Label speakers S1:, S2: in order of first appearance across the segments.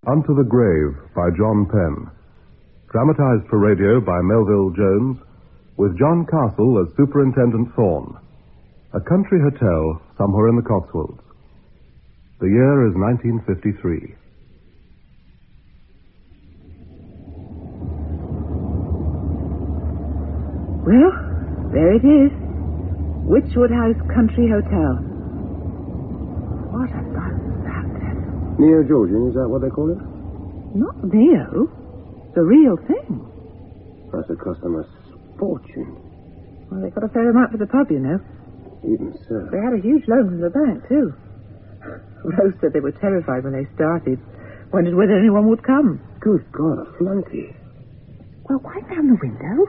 S1: Unto the Grave by John Penn. Dramatized for radio by Melville Jones, with John Castle as Superintendent Thorne. A country hotel somewhere in the Cotswolds. The year is 1953.
S2: Well, there it is. Witchwood House Country Hotel. What about that?
S3: Neo-Georgian, is that what they call it?
S2: Not Neo. The real thing.
S3: Must have cost them a fortune.
S2: Well, they got a fair amount for the pub, you know.
S3: Even so.
S2: They had a huge loan from the bank, too. Rose said they were terrified when they started. Wondered whether anyone would come.
S3: Good God, a flunky.
S2: Well, wipe down the window.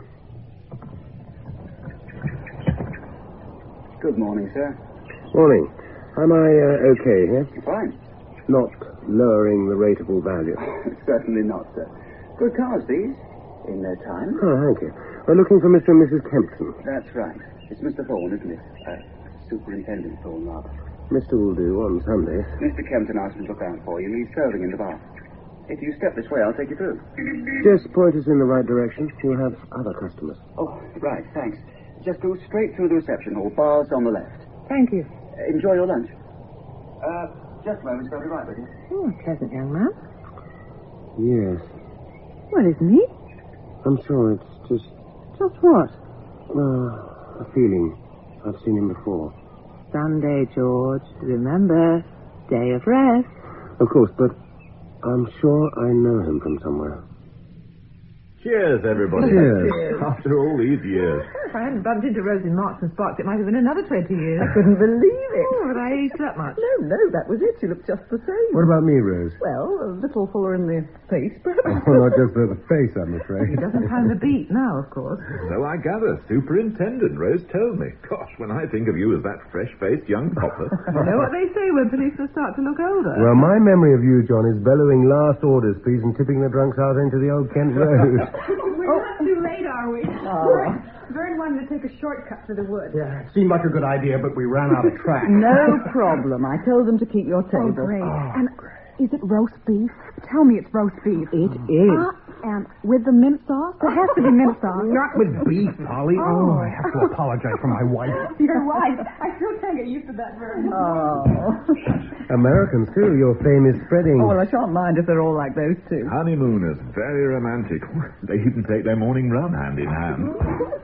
S4: Good morning, sir.
S3: Morning. Am I okay here?
S4: Fine.
S3: Not lowering the rateable value?
S4: Certainly not, sir. Good cars, these. In their time.
S3: Oh, thank you. We're looking for Mr. and Mrs. Kempton.
S4: That's right. It's Mr. Thorne, isn't it? Superintendent Thorne, rather.
S3: Mr. will do on Sundays.
S4: Mr. Kempton asked me to look out for you. He's serving in the bar. If you step this way, I'll take you through.
S3: Just point us in the right direction. You'll have other customers.
S4: Oh, right, thanks. Just go straight through the reception hall. Bar's on the left.
S2: Thank you.
S4: Enjoy your lunch. Just a moment, I'll be right with you.
S2: Oh, a pleasant young man.
S3: Yes.
S2: Well, isn't he?
S3: I'm sure it's just...
S2: Just what?
S3: a feeling. I've seen him before.
S2: Sunday, George. Remember, day of rest.
S3: Of course, but I'm sure I know him from somewhere.
S5: Cheers, everybody.
S3: Cheers.
S5: After all these years.
S2: If I hadn't bumped into Rose in Marks and Sparks, it might have been another 20 years. I couldn't believe it. Oh, but I aged that much.
S6: No, that was it. You looked just the same.
S3: What about me, Rose?
S6: Well, a little fuller in the face, perhaps.
S3: Oh, not just the face, I'm afraid.
S2: He doesn't pound the beat now, of course.
S5: So I gather. Superintendent, Rose told me. Gosh, when I think of you as that fresh-faced young copper.
S2: You know what they say when policemen start to look older?
S3: Well, my memory of you, John, is bellowing last orders, please, and tipping the drunks out into the old Kent Road.
S7: We're not too late, are we?
S6: Oh.
S7: Vern wanted to take a shortcut through the woods.
S8: Yeah, it seemed like a good idea, but we ran out of track.
S6: No problem. I told them to keep your table.
S7: Oh, great. And is it roast beef? Tell me it's roast beef.
S6: It is.
S7: And with the mint sauce? There has to be mint sauce.
S8: Not with beef, Polly. Oh, I have to apologize for my wife.
S7: Your wife. I still can't get used to that, Vern.
S6: Oh.
S3: Americans, too. Your fame is spreading.
S6: Oh, well, I shan't mind if they're all like those two.
S5: Honeymooners. Very romantic. They even take their morning run hand in hand.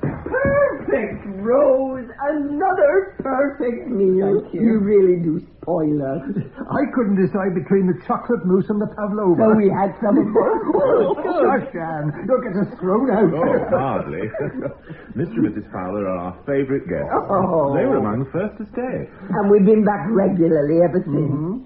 S6: Perfect, Rose. Another perfect meal.
S8: Thank you.
S6: You really do spoil us.
S8: I couldn't decide between the chocolate mousse and the pavlova.
S6: So we had some of both.
S8: Gosh, Anne, you'll get us thrown out.
S5: Oh, hardly. Mr. and Mrs. Fowler are our favourite guests.
S6: Oh.
S5: They were among the first to stay.
S6: And we've been back regularly ever since.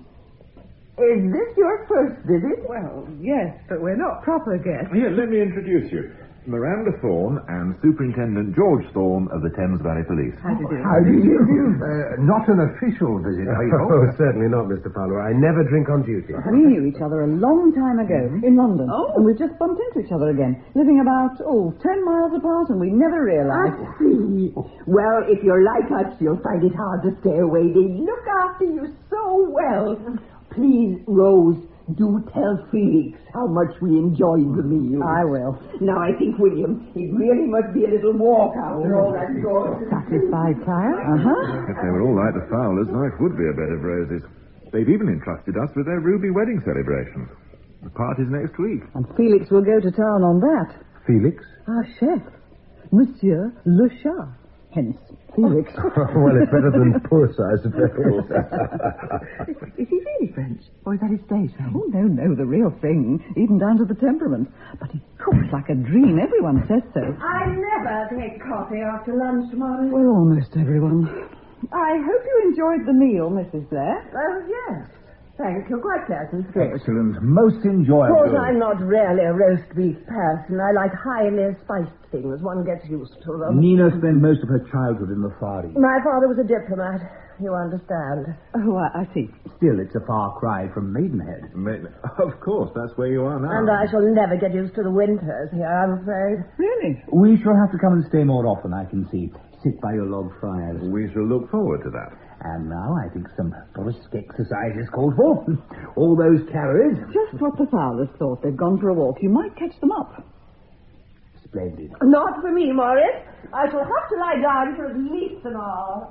S6: Is this your first visit?
S2: Well, yes, but we're not proper guests.
S5: Here, let me introduce you. Miranda Thorne and Superintendent George Thorne of the Thames Valley Police.
S2: How do you do?
S6: How do you do?
S8: Not an official visit, I
S3: Oh,
S8: hope.
S3: certainly not, Mr. Fowler. I never drink on duty.
S6: We knew each other a long time ago in London.
S2: Oh.
S6: And we've just bumped into each other again, living about, 10 miles apart, and we never realized.
S9: I see. Well, if you're like us, you'll find it hard to stay away. They look after you so well. Please, Rose, do tell Felix how much we enjoyed the meal.
S6: I will.
S9: Now, I think, William, it really must be a little walk after all that going.
S6: Satisfied, Clara? Uh-huh.
S5: If they were all like the Fowlers, life would be a bed of roses. They've even entrusted us with their ruby wedding celebration. The party's next week.
S6: And Felix will go to town on that.
S3: Felix?
S6: Our chef, Monsieur Le Chat. Hence, Felix.
S3: Well, it's better than Puss, I suppose.
S6: Is he really French? Or is that his stage name? Oh, no, the real thing, even down to the temperament. But he cooks like a dream. Everyone says so.
S9: I never take coffee after lunch, Molly.
S6: Well, almost everyone. I hope you enjoyed the meal, Mrs. Blair.
S9: Oh, yes. Thank you. Quite pleasant.
S8: Excellent. Most
S9: Of
S8: enjoyable.
S9: course, I'm not really a roast beef person. I like highly spiced things. One gets used to them.
S8: Nina spent most of her childhood in the Far East.
S9: My father was a diplomat. You understand.
S6: Oh, I see.
S8: Still, it's a far cry from Maidenhead.
S5: Of course, that's where you are now.
S9: And I shall never get used to the winters here, I'm afraid.
S6: Really?
S8: We shall have to come and stay more often, I can see. Sit by your log fires.
S5: We shall look forward to that.
S10: And now I think some brisk exercise is called for. All those calories.
S6: Just what the Fowlers thought. They've gone for a walk. You might catch them up.
S10: Splendid.
S9: Not for me, Morris. I shall have to lie down for at least an hour.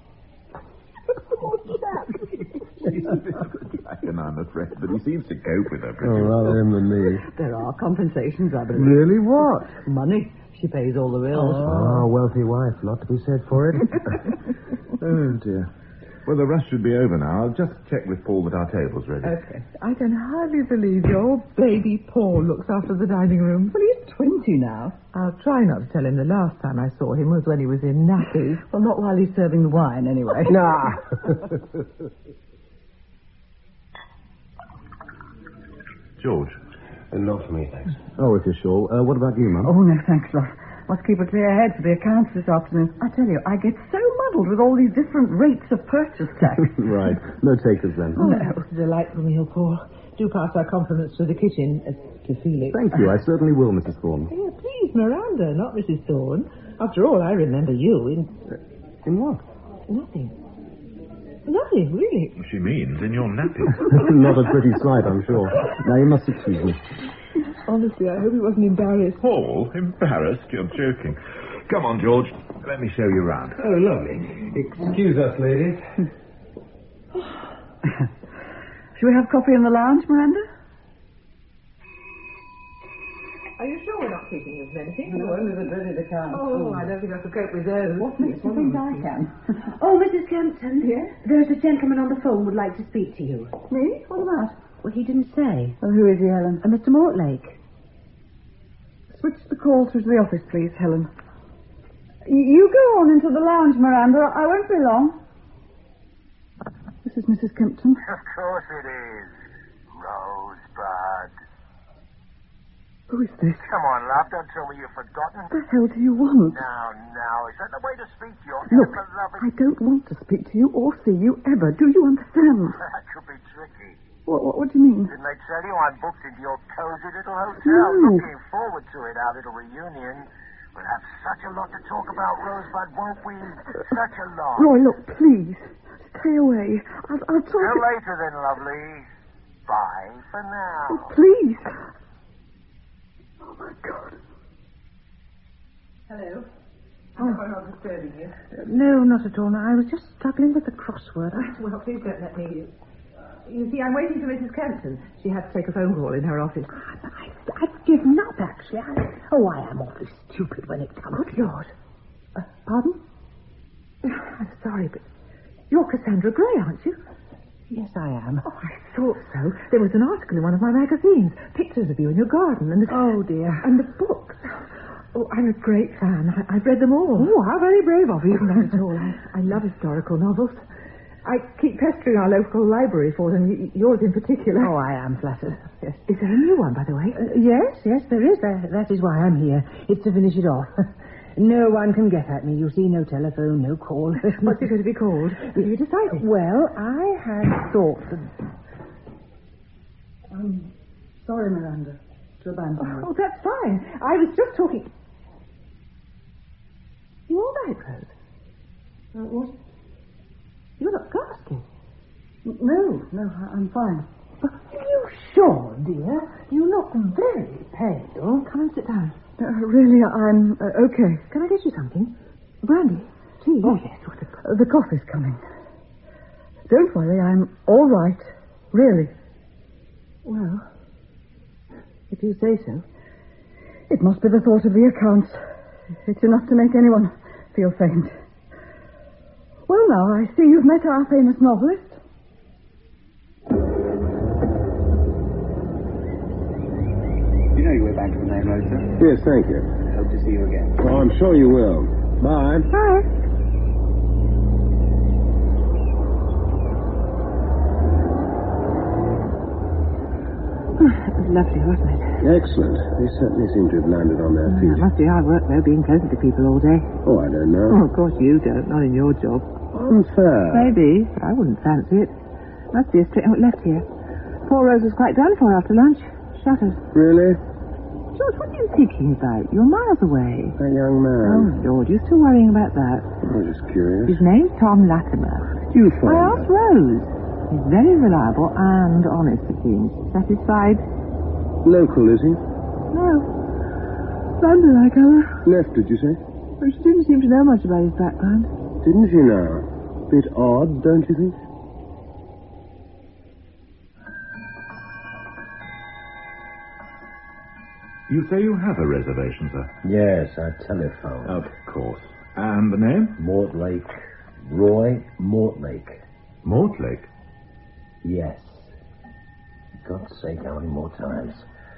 S5: I'm afraid, but he seems to cope with her pretty
S3: Oh,
S5: well.
S3: rather him than me.
S6: There are compensations, I believe.
S3: Really? What?
S6: Money. She pays all the bills.
S3: Oh, wealthy wife. Lot to be said for it.
S5: Oh, dear. Well, the rush should be over now. I'll just check with Paul that our table's ready.
S2: Okay. I can hardly believe your baby Paul looks after the dining room.
S6: Well, he's 20 now.
S2: I'll try not to tell him the last time I saw him was when he was in nappies.
S6: Well, not while he's serving the wine, anyway.
S3: Nah.
S5: George.
S3: Not for me, thanks.
S5: Oh, if you're sure. What about you, Mum?
S6: Oh, no, thanks, love. Must keep a clear head for the accounts this afternoon. I tell you, I get so muddled with all these different rates of purchase tax.
S5: Right. No takers then.
S2: Oh, no. Delightful meal, Paul. Do pass our compliments to the kitchen, to Felix.
S5: Thank you. I certainly will, Mrs. Thorne.
S2: Yeah, please, Miranda, not Mrs. Thorne. After all, I remember you in...
S5: In what?
S2: Nothing. Nothing, really.
S5: She means in your nappy.
S3: Not a pretty sight, I'm sure. Now, you must excuse me.
S2: Honestly, I hope he wasn't embarrassed.
S5: Paul, embarrassed? You're joking. Come on, George. Let me show you round.
S3: Oh, lovely. Excuse us, ladies.
S6: Shall we have coffee in the lounge, Miranda?
S2: Are you sure we're not keeping you from anything?
S6: No, only the dreaded accounts.
S2: Oh, I don't think I could cope with those.
S6: What makes you think I can?
S11: Oh, Mrs. Kempton.
S6: Yes?
S11: There's a gentleman on the phone would like to speak to you.
S6: Me? What about?
S11: Well, he didn't say.
S6: Oh, who is he, Helen?
S11: Mr. Mortlake.
S6: Switch the call through to the office, please, Helen. You go on into the lounge, Miranda. I won't be long. This is Mrs. Kempton.
S12: Of course it is. Rosebud.
S6: Who is this?
S12: Come on, love. Don't tell me you've forgotten.
S6: What the hell do you want?
S12: Now. Is that the way to speak to your
S6: Look,
S12: ever-loving...
S6: I don't want to speak to you or see you ever. Do you understand?
S12: That could be tricky.
S6: What do you mean?
S12: Didn't they tell you I'm booked into your cozy little hotel?
S6: No.
S12: Looking forward to it, our little reunion. We'll have such a lot to talk about, Rosebud, won't we? Such a lot.
S6: Roy, look, please. Stay away. I'll try
S12: Till
S6: to...
S12: later then, lovely. Bye for now.
S6: Oh, please. Oh, my God.
S2: Hello.
S6: Oh.
S2: I'm not disturbing you.
S11: No, not at all. I was just struggling with the crossword.
S2: Well, please don't let me... You see, I'm waiting for Mrs. Kempton. She had to take a phone call in her office.
S11: I've given up, actually. I am awfully stupid when it comes
S2: Good Lord.
S11: Pardon?
S2: I'm sorry, but you're Cassandra Gray, aren't you?
S11: Yes, I am.
S2: Oh, I thought so. There was an article in one of my magazines. Pictures of you in your garden and...
S11: Oh, dear.
S2: And the books. Oh, I'm a great fan. I've read them all. Oh, how very brave of you. Not at all. I love historical novels. I keep pestering our local library for them, yours in particular.
S11: Oh, I am flattered.
S2: Yes. Is there a new one, by the way?
S11: Yes, there is. That is why I'm here. It's to finish it off. No one can get at me. You see, no telephone, no call.
S2: What's it going to be called? Have you decided?
S11: Well, I had thought that...
S6: I'm sorry, Miranda, to abandon you.
S2: Oh, that's fine. I was just talking... You all right, Rose?
S6: What?
S2: You look ghastly.
S6: No, I'm fine.
S11: Are you sure, dear? You look very pale.
S2: Come and sit down.
S6: Really, I'm okay.
S2: Can I get you something? Brandy? Tea?
S6: Oh, yes. The coffee's coming. Don't worry, I'm all right. Really.
S2: Well, if you say so.
S6: It must be the thought of the accounts. It's enough to make anyone feel faint. Well, now, I see you've met our famous novelist.
S4: You know you were back to the name, Rosa.
S3: Yes, thank you.
S4: Hope to see you again.
S3: Oh, I'm sure you will. Bye.
S6: Bye.
S2: It was lovely, wasn't it?
S3: Excellent. They certainly seem to have landed on their feet.
S2: It must be hard work, though, being pleasant to people all day.
S3: Oh, I don't know.
S2: Oh, of course you don't. Not in your job.
S3: Unfair.
S2: Maybe, but I wouldn't fancy it. Must be a straight... Oh, left here. Poor Rose was quite done for after lunch. Shuttered.
S3: Really?
S2: George, what are you thinking about? You're miles away.
S3: That young man.
S2: Oh, Lord, you're still worrying about that.
S3: I was just curious.
S2: His name's Tom Latimer.
S13: you find
S2: I asked Rose. He's very reliable and honest, it seems. Satisfied?
S13: Local, is he?
S2: No. London, I gather.
S13: Left, did you say?
S2: Well, she didn't seem to know much about his background.
S13: Didn't she now? Bit odd, don't you think?
S5: You say you have a reservation, sir?
S10: Yes, I telephoned.
S5: Of course. And the name?
S10: Mortlake. Roy Mortlake.
S5: Mortlake?
S10: Yes. For God's sake, how many more times?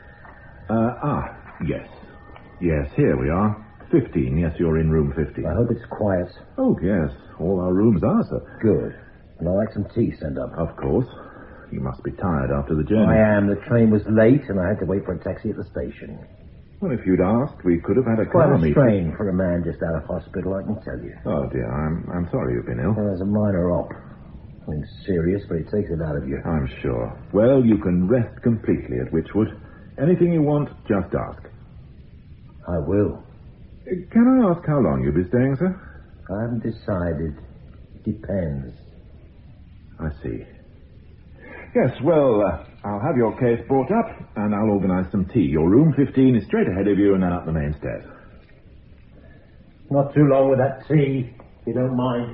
S5: Yes. Yes, here we are. 15, yes, you're in room 15.
S10: I hope it's quiet.
S5: Oh, yes. All our rooms are, sir.
S10: Good. And I'd like some tea sent up.
S5: Of course. You must be tired after the journey.
S10: I am. The train was late, and I had to wait for a taxi at the station.
S5: Well, if you'd asked, we could have had a
S10: Quite
S5: car
S10: a
S5: meeting.
S10: strain for a man just out of hospital, I can tell you.
S5: Oh, dear, I'm sorry you've been ill.
S10: Well, there's a minor op. Nothing serious, but it takes it out of you.
S5: I'm sure. Well, you can rest completely at Witchwood. Anything you want, just ask.
S10: I will.
S5: Can I ask how long you'll be staying, sir?
S10: I haven't decided. Depends.
S5: I see. Yes, well, I'll have your case brought up, and I'll organise some tea. Your room 15 is straight ahead of you, and then up the main stairs.
S10: Not too long with that tea, if you don't mind.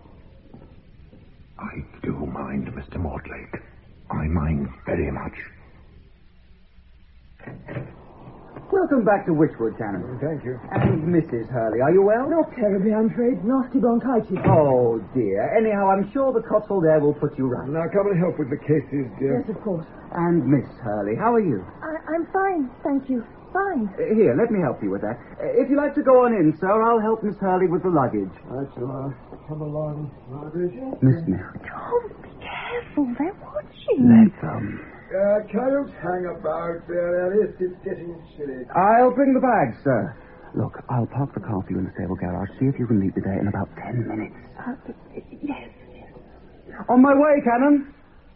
S5: I do mind, Mr. Mortlake. I mind very much.
S14: Welcome back to Witchwood, Canon.
S3: Thank you.
S14: And Mrs. Hurley, are you well?
S2: Not terribly, I'm afraid. Nasty bronchitis.
S14: Oh, dear. Anyhow, I'm sure the Cotswold air will put you right.
S3: Now, come and help with the cases, dear.
S2: Yes, of course.
S14: And Miss Hurley, how are you?
S7: I'm fine, thank you. Fine.
S14: Here, let me help you with that. If you like to go on in, sir, I'll help Miss Hurley with the luggage.
S3: Right, so come along, Margaret.
S14: Miss Mary.
S7: John, be careful. They're watching.
S14: Let them.
S3: Can't hang about there, Alice. It's getting silly.
S14: I'll bring the bags, sir. Look, I'll park the car for you in the stable garage. See if you can leave me there in about 10 minutes.
S7: Yes.
S14: On my way, Canon.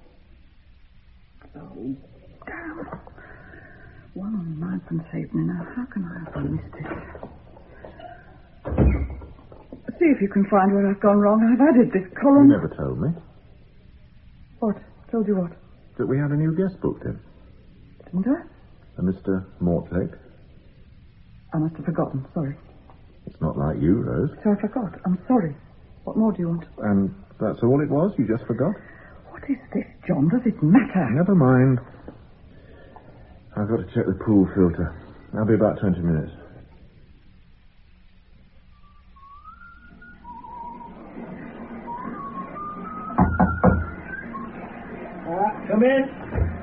S6: Oh, damn. 1 on 9th and Satan. Now, how can I have missed it? See if you can find where I've gone wrong. I've added this column.
S5: You never told me.
S6: What? Told you what?
S5: That we had a new guest booked in.
S6: Didn't I?
S5: A Mr. Mortlake.
S6: I must have forgotten. Sorry.
S5: It's not like you, Rose.
S6: So I forgot. I'm sorry. What more do you want?
S5: And that's all it was? You just forgot?
S6: What is this, John? Does it matter?
S5: Never mind. I've got to check the pool filter. I'll be about 20 minutes.
S10: Come in.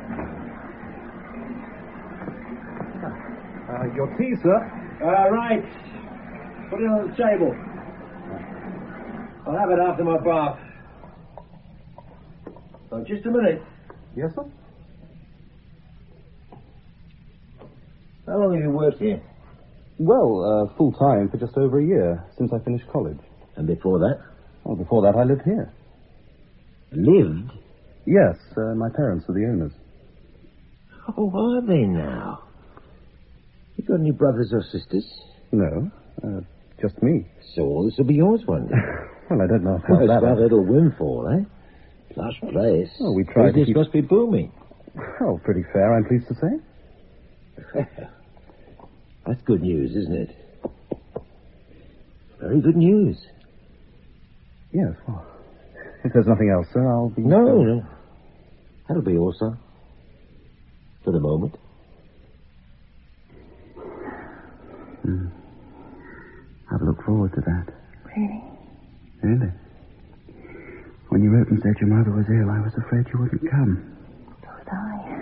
S8: Your tea, sir.
S10: Right. Put it on the table. I'll have it after my bath. Oh, just a minute.
S8: Yes, sir?
S10: How long have you worked here?
S8: Well, full-time for just over a year, since I finished college.
S10: And before that?
S8: Well, before that I lived here.
S10: Lived?
S8: Yes, my parents are the owners.
S10: Oh, are they now? You got any brothers or sisters?
S8: No, just me.
S10: So this will be yours one day.
S8: Well, I don't know
S10: Well,
S8: how
S10: it's
S8: that...
S10: that little windfall, eh? Plush place.
S8: Oh, we tried to
S10: Business
S8: keep...
S10: must be booming.
S8: Oh, pretty fair, I'm pleased to say.
S10: That's good news, isn't it? Very good news.
S8: Yes, well, if there's nothing else, sir, I'll be...
S10: No. That'll be all, sir. For the moment.
S14: I've looked forward to that.
S7: Really?
S14: Really? When you wrote and said your mother was ill, I was afraid you wouldn't come.
S7: So was I.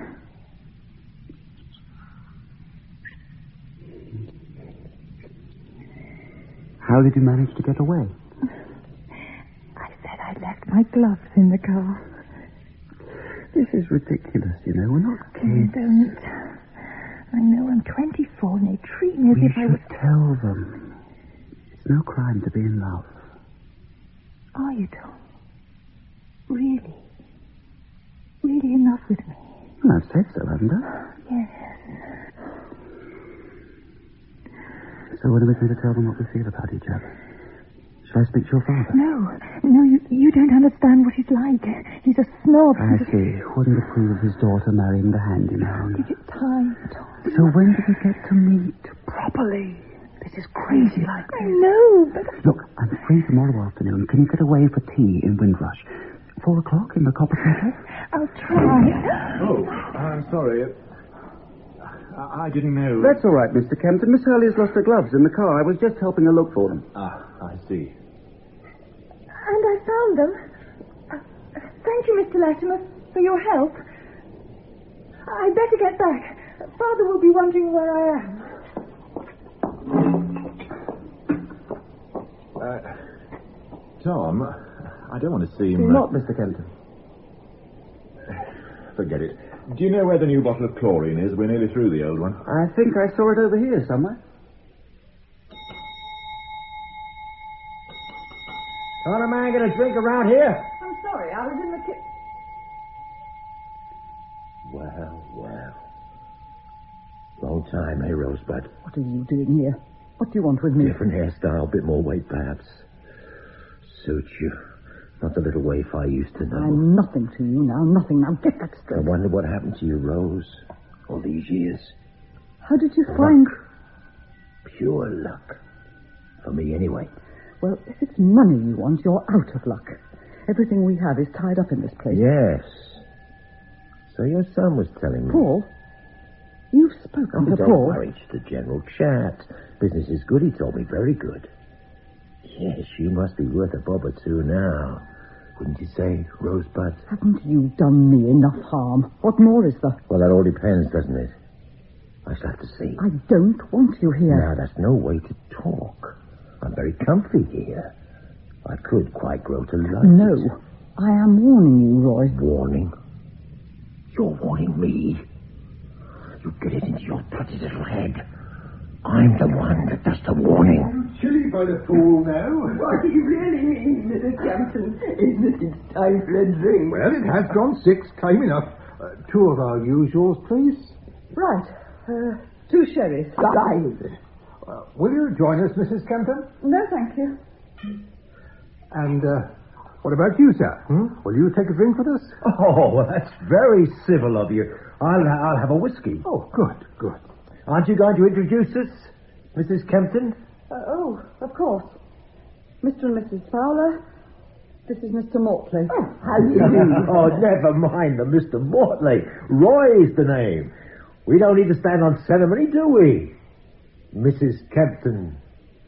S14: How did you manage to get away?
S7: I said I left my gloves in the car.
S14: This is ridiculous, you know. We're not
S7: You
S14: kids.
S7: don't. I know I'm 24 and they treat me as
S14: We
S7: if I was...
S14: should tell them. It's no crime to be in love.
S7: Are you, Tom? Really? Really in love with me?
S14: Well, I've said so, haven't I?
S7: Yes.
S14: So when are we going to tell them what we feel about each other? Should I speak to your father?
S7: No, you don't understand what he's like. He's a snob.
S14: I see. Wouldn't approve of his daughter marrying the handyman.
S7: Give it time, Tom.
S14: So when do we get to meet properly? This is crazy like this.
S7: I know, but...
S14: Look, I'm free tomorrow afternoon. Can you get away for tea in Windrush? 4 o'clock in the Copper Cafe?
S7: I'll try.
S5: Oh, I'm sorry. I didn't know.
S14: That's all right, Mr. Kempton. Miss Hurley has lost her gloves in the car. I was just helping her look for them.
S5: Ah, I see.
S7: And I found them. Thank you, Mr. Latimer, for your help. I'd better get back. Father will be wondering where I am.
S5: Tom, I don't want to seem...
S14: Not, Mr. Kempton.
S5: Forget it. Do you know where the new bottle of chlorine is? We're nearly through the old one.
S14: I think I saw it over here somewhere.
S10: Can't a man get a drink around here?
S6: I'm sorry, I was in the kitchen.
S10: Well. Long time, eh, Rosebud?
S6: What are you doing here? What do you want with me?
S10: Different hairstyle, bit more weight, perhaps. Suits you. Not the little waif I used to know.
S6: I'm nothing to you now, nothing. Now get that straight.
S10: I wonder what happened to you, Rose, all these years.
S6: How did you find...
S10: Pure luck. For me, anyway.
S6: Well, if it's money you want, you're out of luck. Everything we have is tied up in this place.
S10: Yes. So your son was telling me.
S6: Paul? You've spoken to
S10: don't
S6: Paul?
S10: Worry, just a general chat. Business is good, he told me. Very good. Yes, you must be worth a bob or two now. Wouldn't you say, Rosebud?
S6: Haven't you done me enough harm? What more is there?
S10: Well, that all depends, doesn't it? I shall have to see.
S6: I don't want you here.
S10: Now, that's no way to talk. I'm very comfy here. I could quite grow to like it.
S6: No. I am warning you, Roy.
S10: Warning? You're warning me? You get it into your pretty little head. I'm the one that does the warning.
S3: Chilly by the pool now.
S9: What do you really mean, Mr. Campton? Isn't it time for a drink?
S3: Well, it has gone 6. Time enough. 2 of our usuals, please.
S6: Right. 2 sherries.
S9: Right.
S3: Will you join us, Mrs. Kempton?
S6: No, thank you.
S3: And what about you, sir? Will you take a drink with us?
S10: Oh, well, that's very civil of you. I'll have a whiskey.
S3: Oh, good.
S10: Aren't you going to introduce us, Mrs. Kempton?
S6: Oh, of course. Mr. and Mrs. Fowler. This is Mr. Mortley.
S9: Oh, how do you do?
S10: Oh, never mind the Mr. Mortley. Roy's the name. We don't need to stand on ceremony, do we? Mrs. Kempton.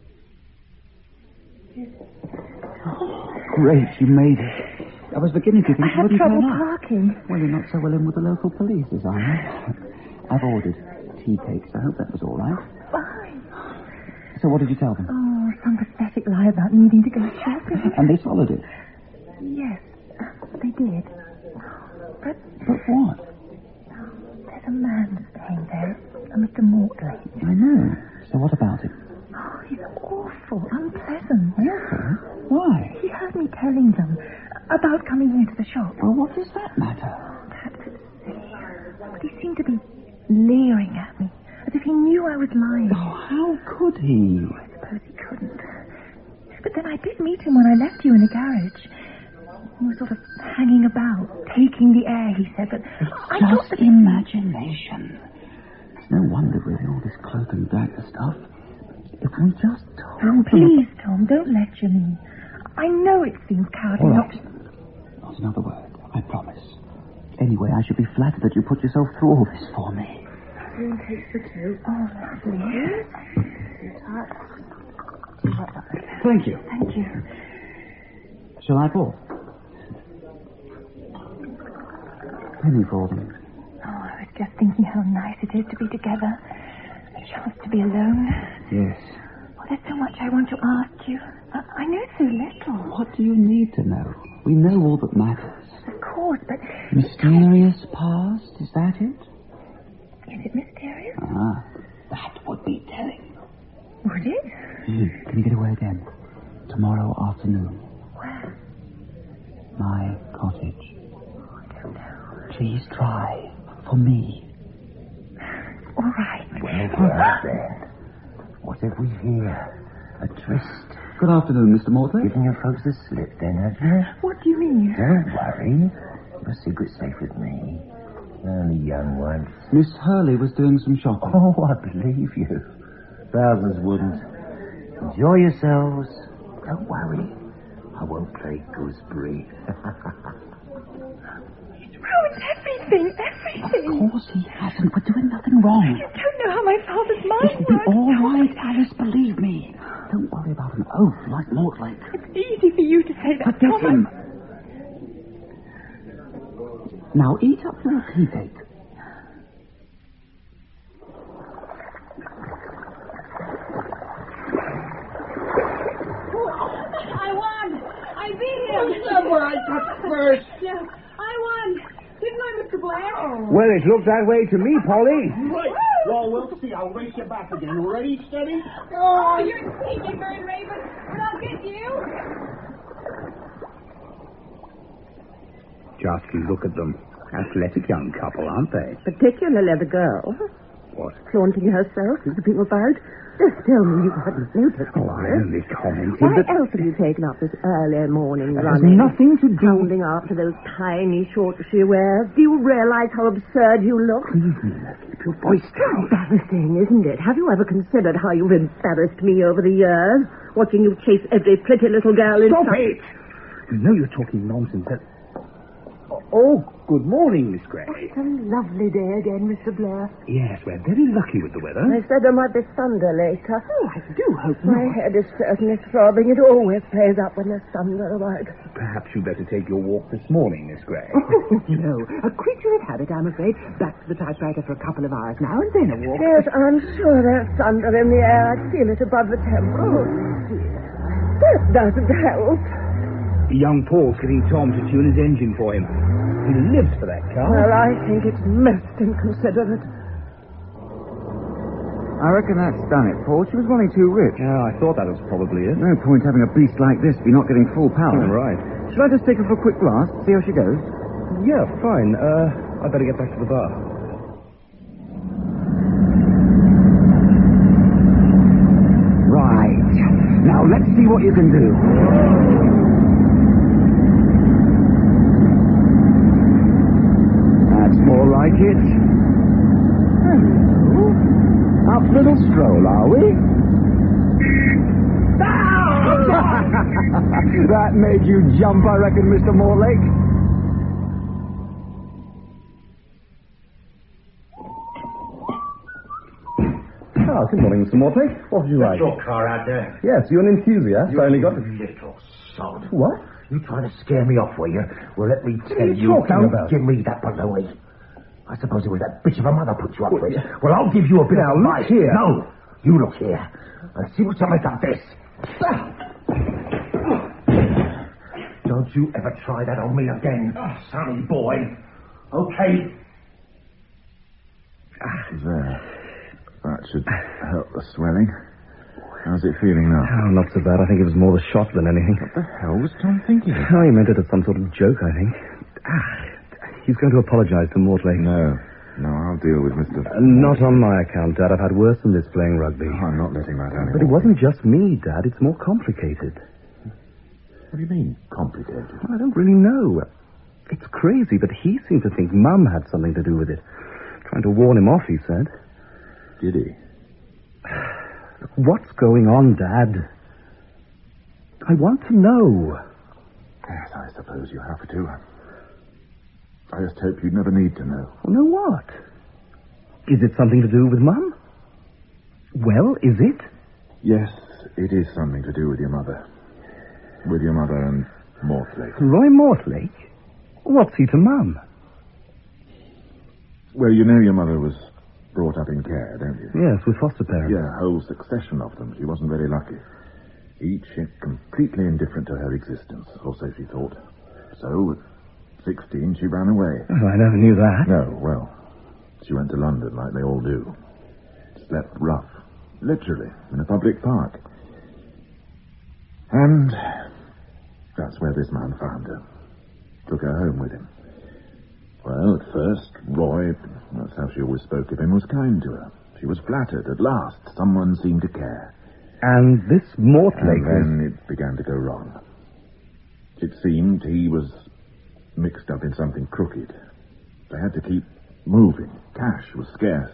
S14: Great, you made it. I was beginning to think you wouldn't
S7: trouble
S14: turn up.
S7: parking.
S14: Well, you're not so well in with the local police as I am. I've ordered tea cakes. I hope that was all right.
S7: Fine.
S14: So what did you tell them?
S7: Oh, some pathetic lie about needing to go shopping.
S14: And they followed it.
S7: Yes, they did. But
S14: what?
S7: there's a man staying there, a Mr. Mortley.
S14: I know. So what about it?
S7: Oh, he's awful, unpleasant.
S14: Awful? Why?
S7: He heard me telling them about coming into the shop.
S14: Well, what does that matter?
S7: Perhaps it's silly. But he seemed to be leering at me, as if he knew I was lying.
S14: Oh, how could he?
S7: I suppose he couldn't. But then I did meet him when I left you in the garage. He was sort of hanging about, taking the air, he said, but I thought
S14: Just imagination. It's no wonder, really, all this cloak and dagger stuff. If we just told him...
S7: Please, Tom, don't lecture me. I know it seems cowardly
S14: All right. Not another word, I promise. Anyway, I should be flattered that you put yourself through all this for me.
S6: Green cakes for 2.
S7: Oh, lovely.
S14: Thank you.
S7: Thank you.
S14: Shall I pour? Penny for them.
S7: Oh, I was just thinking how nice it is to be together. A chance to be alone.
S14: Yes.
S7: Oh, there's so much I want to ask you. I know so little.
S14: What do you need to know? We know all that matters.
S7: Of course, but...
S14: Mysterious past, is that it?
S7: Is it mysterious?
S14: Ah, that would be telling.
S7: Would it?
S14: Can you get away again? Tomorrow afternoon.
S7: Where?
S14: My cottage.
S7: I don't know.
S14: Please try. For me.
S7: All right.
S10: Well, then. What have we here? A tryst?
S14: Good afternoon, Mr. Mortlake.
S10: Giving your folks a slip then, have you?
S7: What do you mean?
S10: Don't worry. Your secret's safe with me. Only young ones.
S14: Miss Hurley was doing some shopping.
S10: Oh, I believe you. Thousands wouldn't. Enjoy yourselves. Don't worry. I won't play gooseberry.
S7: Ruins everything.
S14: Of course he hasn't. We're doing nothing wrong.
S7: You don't know how my father's mind
S14: It'll be
S7: works.
S14: all right, Alice, believe me. Don't worry about an oaf like Mortlake.
S7: It's easy for you to say that,
S14: Forget
S7: Tom.
S14: him. Now eat up your tea cake.
S15: I won! I beat him!
S16: Remember I got first!
S15: No, I won! Didn't I, Mr. Blair?
S16: Well, it looked that way to me, Polly.
S15: Right.
S16: Well, we'll see. I'll race you back again. Ready, steady?
S15: Oh, you're sneaky bird, Raven, but I'll get you.
S17: Just look at them. Athletic young couple, aren't they?
S18: Particularly the girl.
S17: What?
S18: Flaunting herself as the people about. Just tell me you hadn't noticed.
S17: Oh, I only commented
S18: Why
S17: that...
S18: else have you taken up this early morning
S17: That has
S18: running?
S17: nothing to do...
S18: Holding after those tiny shorts she wears. Do you realize how absurd you look?
S17: Keep your voice down.
S18: Embarrassing, isn't it? Have you ever considered how you've embarrassed me over the years? Watching you chase every pretty little girl in...
S17: Stop it! You know you're talking nonsense. Oh, good morning, Miss Gray.
S18: It's a lovely day again, Mr. Blair.
S17: Yes, we're very lucky with the weather.
S18: They said there might be thunder later.
S17: Oh, I do hope
S18: My
S17: not.
S18: head is certainly throbbing. It always plays up when there's thunder about.
S17: Perhaps you'd better take your walk this morning, Miss Gray.
S11: Oh, no. A creature of habit, I'm afraid. Back to the typewriter for a couple of hours now and then a walk.
S18: Yes, I'm sure there's thunder in the air. I feel it above the temple. Oh, dear. That doesn't help.
S17: Young Paul's getting Tom to tune his engine for him. He lives for that car.
S18: Well, I think it's most inconsiderate.
S14: I reckon that's done it, Paul. She was running too rich.
S17: Yeah, I thought that was probably it.
S14: No point having a beast like this if you're not getting full power.
S17: Oh, right.
S14: Shall I just take her for a quick blast, see how she goes?
S17: Yeah, fine. I'd better get back to the bar.
S14: Right. Now, let's see what you can do. That's more like it. Hello. Up little stroll, are we? That made you jump, I reckon, Mr. Mortlake.
S3: Ah, good morning, Mr. Mortlake. What would you like?
S10: Your car out there.
S3: Yes, you're an enthusiast. I only got...
S10: Little sod.
S3: What?
S10: You trying to scare me off, were you? Well, let me tell
S3: are you talking
S10: don't
S3: about?
S10: give me that baloney. I suppose it was that bitch of a mother put you up with. Well, I'll give you a bit
S3: Now,
S10: of
S3: look
S10: advice.
S3: here.
S10: No, you look here. And see what you make of this. Don't you ever try that on me again, sonny boy. Okay?
S5: There. That should help the swelling. How's it feeling now?
S3: Oh, not so bad. I think it was more the shot than anything.
S5: What the hell was Tom thinking?
S3: Oh, he meant it as some sort of joke, I think. He's going to apologize to Mortlake.
S5: No, I'll deal with Mr...
S3: Not on my account, Dad. I've had worse than this playing rugby.
S5: Oh, I'm not letting that anymore.
S3: But it wasn't just me, Dad. It's more complicated.
S5: What do you mean, complicated?
S3: I don't really know. It's crazy, but he seemed to think Mum had something to do with it. Trying to warn him off, he said.
S5: Did he?
S3: What's going on, Dad? I want to know.
S5: Yes, I suppose you have to. I just hope you'd never need to know.
S3: Well, know what? Is it something to do with Mum? Well, is it?
S5: Yes, it is something to do with your mother. With your mother and Mortlake.
S3: Roy Mortlake? What's he to Mum?
S5: Well, you know your mother was brought up in care, don't you?
S3: Yes, with foster parents.
S5: Yeah, a whole succession of them. She wasn't very lucky. Each completely indifferent to her existence, or so she thought. So, at 16, she ran away.
S3: Oh, I never knew that.
S5: No, well, she went to London like they all do. Slept rough, literally, in a public park. And that's where this man found her. Took her home with him. Well, at first, Roy, that's how she always spoke of him, was kind to her. She was flattered. At last, someone seemed to care.
S3: And this Mortlake...
S5: And then it began to go wrong. It seemed he was mixed up in something crooked. They had to keep moving. Cash was scarce.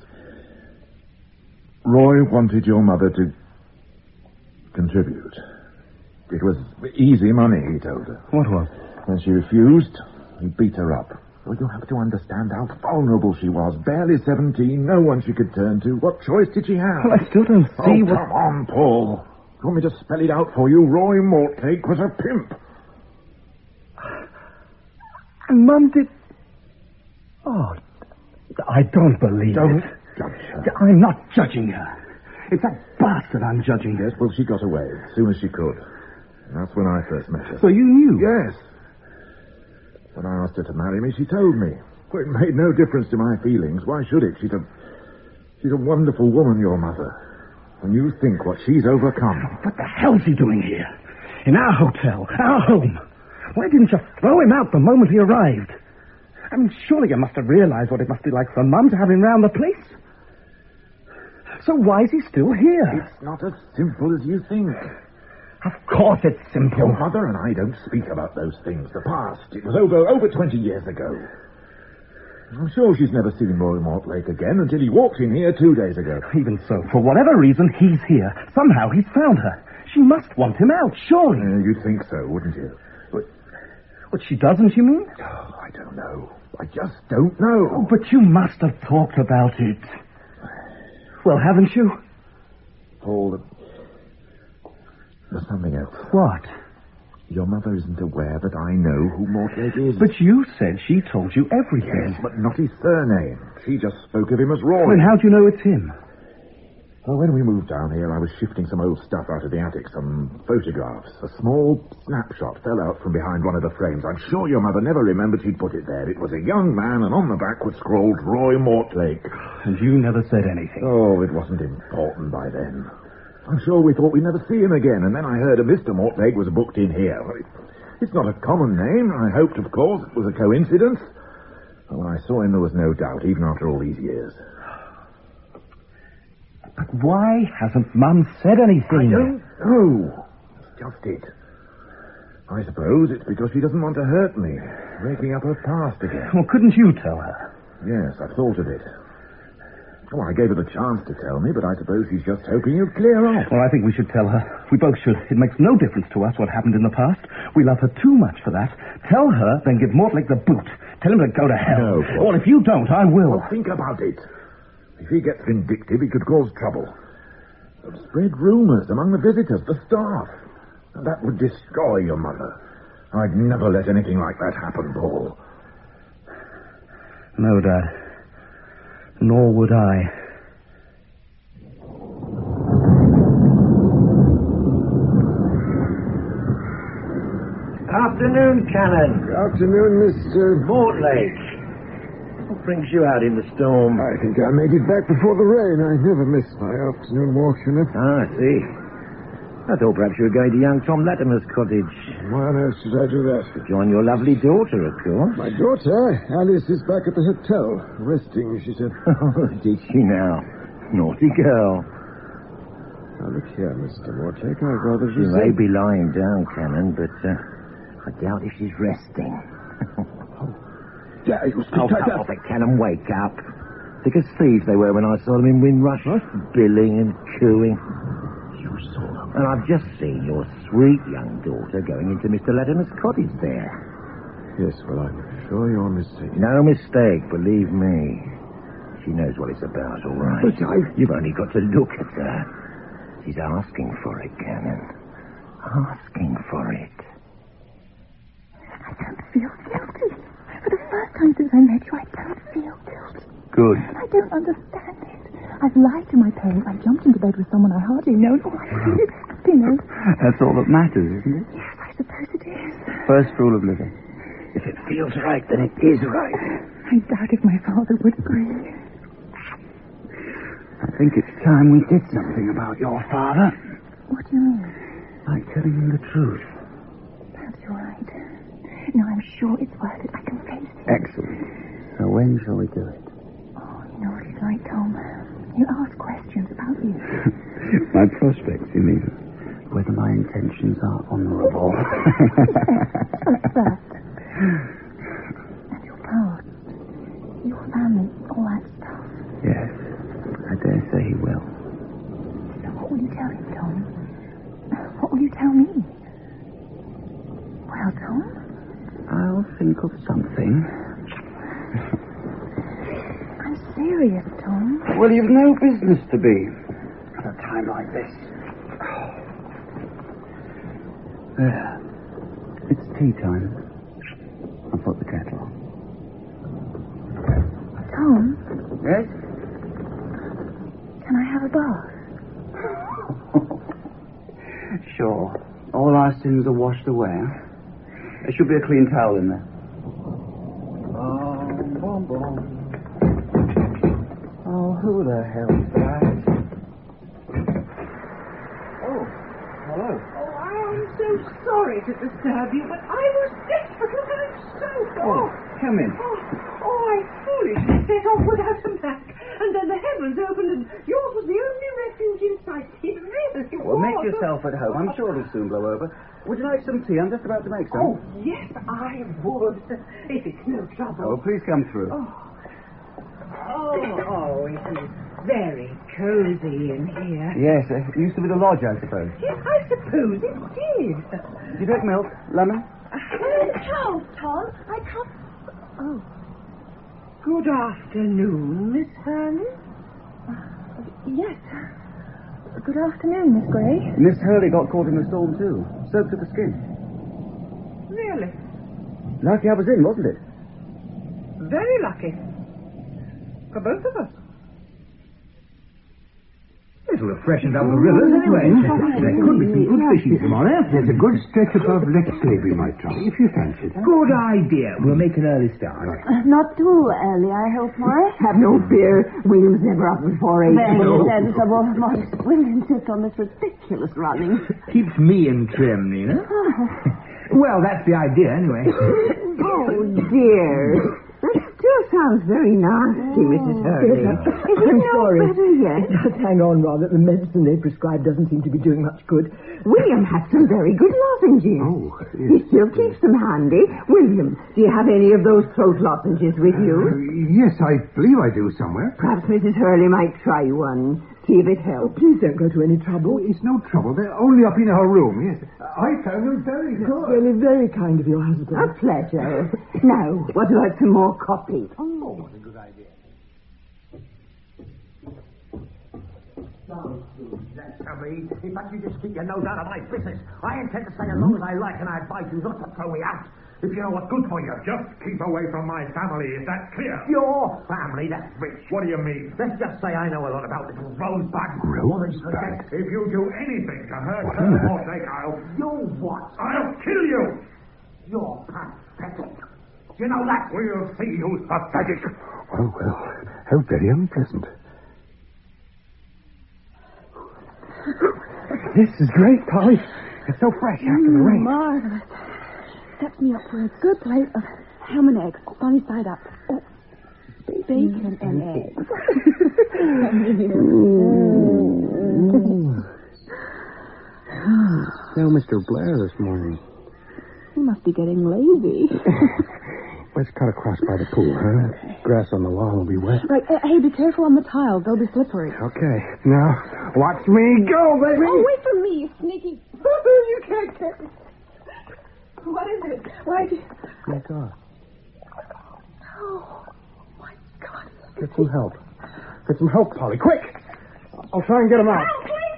S5: Roy wanted your mother to contribute. It was easy money, he told her.
S3: What was?
S5: When she refused, he beat her up. Well, you have to understand how vulnerable she was. Barely 17, no one she could turn to. What choice did she have?
S3: Well, I still don't see what...
S5: Come on, Paul. You want me to spell it out for you? Roy Mortlake was a pimp.
S3: And Mum did... Oh, I don't believe
S5: Don't
S3: it.
S5: judge her.
S3: I'm not judging her. It's that bastard I'm judging.
S5: Yes, well, she got away as soon as she could. That's when I first met her.
S3: So you knew?
S5: Yes. When I asked her to marry me, she told me. Well, it made no difference to my feelings. Why should it? She's a wonderful woman, your mother. When you think what she's overcome.
S3: What the hell's he doing here? In our hotel, our home. Why didn't you throw him out the moment he arrived? I mean, surely you must have realized what it must be like for Mum to have him round the place. So why is he still here?
S5: It's not as simple as you think.
S3: Of course it's simple.
S5: Your mother and I don't speak about those things. The past. It was over 20 years ago. I'm sure she's never seen Roy Mortlake again until he walked in here 2 days ago.
S3: Even so, for whatever reason, he's here. Somehow he's found her. She must want him out, surely.
S5: You'd think so, wouldn't you?
S3: What she doesn't, you mean?
S5: Oh, I don't know. I just don't know.
S3: Oh, but you must have talked about it. Well, haven't you?
S5: Paul, there's something else.
S3: What?
S5: Your mother isn't aware that I know who Mortlake is.
S3: But you said she told you everything.
S5: Yes, but not his surname. She just spoke of him as Roy.
S3: Then how do you know it's him?
S5: Well, when we moved down here, I was shifting some old stuff out of the attic, some photographs. A small snapshot fell out from behind one of the frames. I'm sure your mother never remembered she'd put it there. It was a young man, and on the back was scrawled Roy Mortlake.
S3: And you never said anything?
S5: Oh, it wasn't important by then. I'm sure we thought we'd never see him again, and then I heard a Mr. Mortlake was booked in here. It's not a common name. I hoped, of course, it was a coincidence. And when I saw him, there was no doubt, even after all these years.
S3: But why hasn't Mum said anything?
S5: I don't know. That's just it. I suppose it's because she doesn't want to hurt me, breaking up her past again.
S3: Well, couldn't you tell her?
S5: Yes, I've thought of it. Well, I gave her the chance to tell me, but I suppose she's just hoping you'd clear off.
S3: Well, I think we should tell her. We both should. It makes no difference to us what happened in the past. We love her too much for that. Tell her, then give Mortlake the boot. Tell him to go to hell.
S5: No, Paul.
S3: Or if you don't, I will.
S5: Well, think about it. If he gets vindictive, he could cause trouble. Spread rumors among the visitors, the staff. And that would destroy your mother. I'd never let anything like that happen, Paul.
S3: No, Dad. Nor would I.
S10: Afternoon, Cannon.
S13: Afternoon, Mr.
S10: Mortlake. What brings you out in the storm?
S13: I think I made it back before the rain. I never miss my afternoon walk, you know.
S10: Ah, I see. I thought perhaps you were going to young Tom Latimer's cottage.
S13: Why on earth should I do that?
S10: To join your lovely daughter, of course.
S13: My daughter, Alice, is back at the hotel. Resting, she said.
S10: Oh, did she now? Naughty girl.
S13: Now, look here, Mr. Mortlake, I'd rather
S10: She may be lying down, Cannon, but I doubt if she's resting.
S13: Yeah, you
S10: Oh, come off it, Cannon, wake up. Thick as thieves they were when I saw them in Windrush. Billing and cooing.
S13: You saw them?
S10: And I've just seen your sweet young daughter going into Mr. Latimer's cottage there.
S13: Yes, well, I'm sure you're mistaken.
S10: No mistake, believe me. She knows what it's about, all right.
S13: But
S10: You've only got to look at her. She's asking for it, Cannon. Asking for it.
S7: I don't feel guilty. For the first time since I met you, I don't feel guilty.
S3: Good.
S7: I don't understand it. I've lied to my parents. I jumped into bed with someone I hardly know. Oh, I feel extinct.
S14: That's all that matters, isn't it?
S7: Yes, I suppose it is.
S14: First rule of living. If it feels right, then it is right.
S7: I doubt if my father would agree.
S14: I think it's time we did something about your father.
S7: What do you mean?
S14: Like telling him the truth.
S7: Perhaps you're right. No, I'm sure it's worth it. I can face it.
S14: Excellent. So when shall we do it?
S7: Oh, you know what he's like, Tom. You ask questions about you.
S14: My prospects, you mean? Whether my intentions are honourable.
S7: First. And your past. Your family, all that stuff.
S14: Yes, I dare say he will.
S7: So what will you tell him, Tom? What will you tell me? Well, Tom?
S14: I'll think of something.
S7: I'm serious, Tom.
S14: Well, you've no business to be at a time like this. There. It's tea time. I'll put the kettle on.
S7: Tom?
S14: Yes?
S7: Can I have a bath?
S14: Sure. All our sins are washed away. There should be a clean towel in there. Oh, who the hell's that? Oh, hello.
S11: Oh, I am so sorry to disturb you, but I was desperate and I'm so
S14: Oh, come in.
S11: Oh, I foolishly set off without a map, and then the heavens opened and yours was the only refuge in sight. It really
S14: Well,
S11: was.
S14: make yourself at home. I'm sure it'll soon blow over. Would you like some tea? I'm just about to make some.
S11: Oh, yes, I would. If it's no trouble.
S14: Oh, please come through.
S11: Oh, it is very cosy in here.
S14: Yes, it used to be the lodge, I suppose.
S11: Yes, I suppose it did.
S14: Do you take milk? Lemon?
S7: Charles, Tom, I can't... Oh.
S11: Good afternoon, Miss Hurley.
S7: Yes. Good afternoon, Miss Gray.
S14: Miss Hurley got caught in the storm, too. Soaked to the skin.
S11: Really?
S14: Lucky I was in, wasn't it?
S11: Very lucky. For both of us.
S17: It'll have freshened up the rivers anyway. There could be some good fishing tomorrow.
S19: There's a good stretch above Lexley we might try, if you fancy it.
S17: Good idea. We'll make an early start.
S9: Not too early, I hope, Morris. Have no fear. William's never up before 8.
S18: Very sensible. Morris will insist on this ridiculous running.
S17: Keeps me in trim, Nina. Well, that's the idea, anyway.
S9: Oh, dear. That still sounds very nasty, Mrs. Hurley.
S2: I'm sorry.
S9: Better yet.
S2: Just hang on, rather. The medicine they prescribed doesn't seem to be doing much good.
S9: William had some very good lozenges.
S19: Oh, yes.
S9: He still keeps them handy. William, do you have any of those throat lozenges with you?
S19: Yes, I believe I do somewhere.
S9: Perhaps Mrs. Hurley might try one. See if it helps.
S2: Please don't go to any trouble.
S19: Oh, it's no trouble. They're only up in our room, yes. I found them very good.
S2: Really very kind of your husband.
S9: A pleasure. Now, what about some more coffee?
S19: Oh, what a good idea.
S16: That's me. In fact, you just keep your nose out of my business. I intend to stay as long as I like, and I advise you not to throw me out. If you know what's good for you, just keep away from my family. Is that clear? Your family? That's rich. What do you mean? Let's just say I know a lot about little Rosebud.
S19: Rosebud?
S16: If you do anything to hurt her or take, I'll... You what? I'll kill you. You're pathetic. You know that? We'll see who's pathetic.
S19: Oh, well, how very unpleasant.
S3: This is great, Polly. It's so fresh after the rain.
S7: Marvelous. Sets me up for a good plate of ham and eggs, sunny side up. Oh, bacon and eggs.
S19: No Mr. Blair this morning.
S7: He must be getting lazy.
S19: Let's cut across by the pool, huh? Grass on the lawn will be wet.
S7: Right, hey, be careful on the tiles. They'll be slippery.
S19: Okay. Now, watch me go, baby!
S7: Oh, wait for me, you sneaky... you can't catch me. What is it? Why did you...
S19: Let go.
S7: Oh, my God.
S19: Get some help. Get some help, Polly. Quick! I'll try and get him out.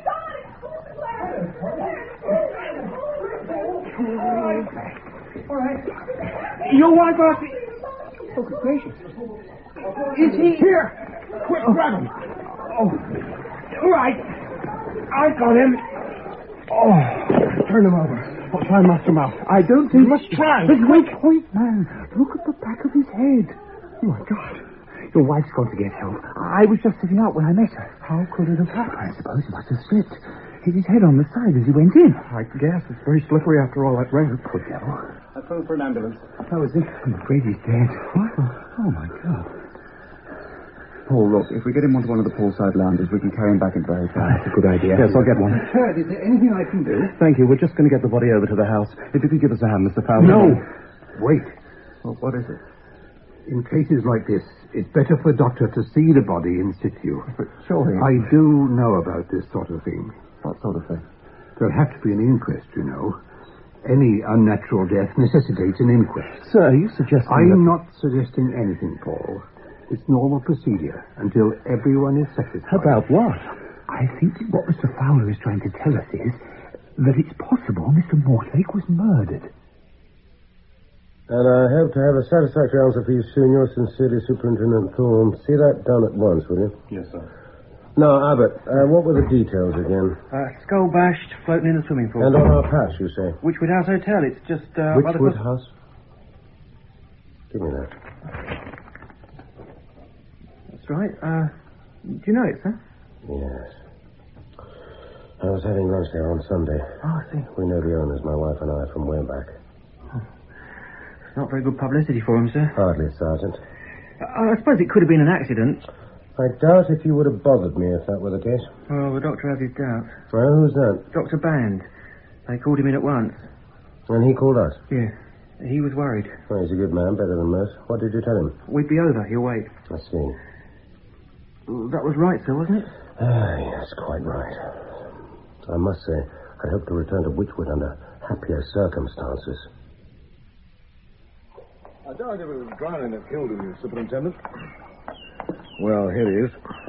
S3: All right. Your wife, Archie. Oh, good gracious. Is he...
S19: Here! Quick, grab him.
S3: Oh, all right. I got him.
S19: Oh, turn him over. I'll try and master him out.
S3: I don't think...
S19: You must try.
S3: Wait, man. Look at the back of his head.
S19: Oh, my God.
S3: Your wife's going to get help. I was just sitting out when I met her.
S19: How could it have happened?
S3: I suppose he must have slipped. Hit his head on the side as he went in.
S19: I guess. It's very slippery after all that rain.
S3: Poor devil.
S14: I phoned for an ambulance.
S3: How is he? I'm afraid he's dead.
S19: What? Oh, my God.
S14: Paul, look, if we get him onto one of the poolside lounges, we can carry him back into the hotel.
S8: That's a good idea. Yes, I'll get one.
S3: Ted, is there anything I can do?
S8: Thank you. We're just going to get the body over to the house. If you could give us a hand, Mr. Fowler.
S19: No! Wait.
S14: Well, what is it?
S19: In cases like this, it's better for a doctor to see the body in situ.
S14: But surely...
S19: I do know about this sort of thing.
S14: What sort of thing?
S19: There'll have to be an inquest, you know. Any unnatural death necessitates an inquest.
S8: Sir, are you suggesting
S19: I'm not suggesting anything, Paul. It's normal procedure until everyone is satisfied.
S8: About what?
S14: I think what Mr. Fowler is trying to tell us is that it's possible Mr. Mortlake was murdered.
S10: And I hope to have a satisfactory answer for you soon. Yours sincerely, Superintendent Thorne. See that done at once, will you?
S8: Yes, sir.
S10: Now, Abbott, what were the details again?
S17: Skull bashed, floating in the swimming pool.
S10: And on our pass, you say?
S17: Witchwood House Hotel. It's just...
S10: Witchwood House? Give me that.
S17: That's right. Do you know it, sir?
S10: Yes. I was having lunch there on Sunday.
S17: Oh, I see.
S10: We know the owners, my wife and I, from way back.
S17: It's not very good publicity for him, sir.
S10: Hardly, Sergeant.
S17: I suppose it could have been an accident.
S10: I doubt if you would have bothered me if that were the case.
S17: Well, the doctor has his doubts.
S10: Well, who's that?
S17: Dr. Band. They called him in at once.
S10: And he called us?
S17: Yeah. He was worried.
S10: Well, he's a good man, better than most. What did you tell him?
S17: We'd be over. He'll wait.
S10: I see.
S17: That was right, sir, wasn't it?
S10: Yes, quite right. I must say, I'd hoped to return to Witchwood under happier circumstances.
S5: I doubt if it was drowning that killed him, Superintendent. Well, here he is.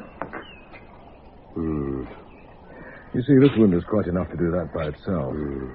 S5: You see, this wound is quite enough to do that by itself.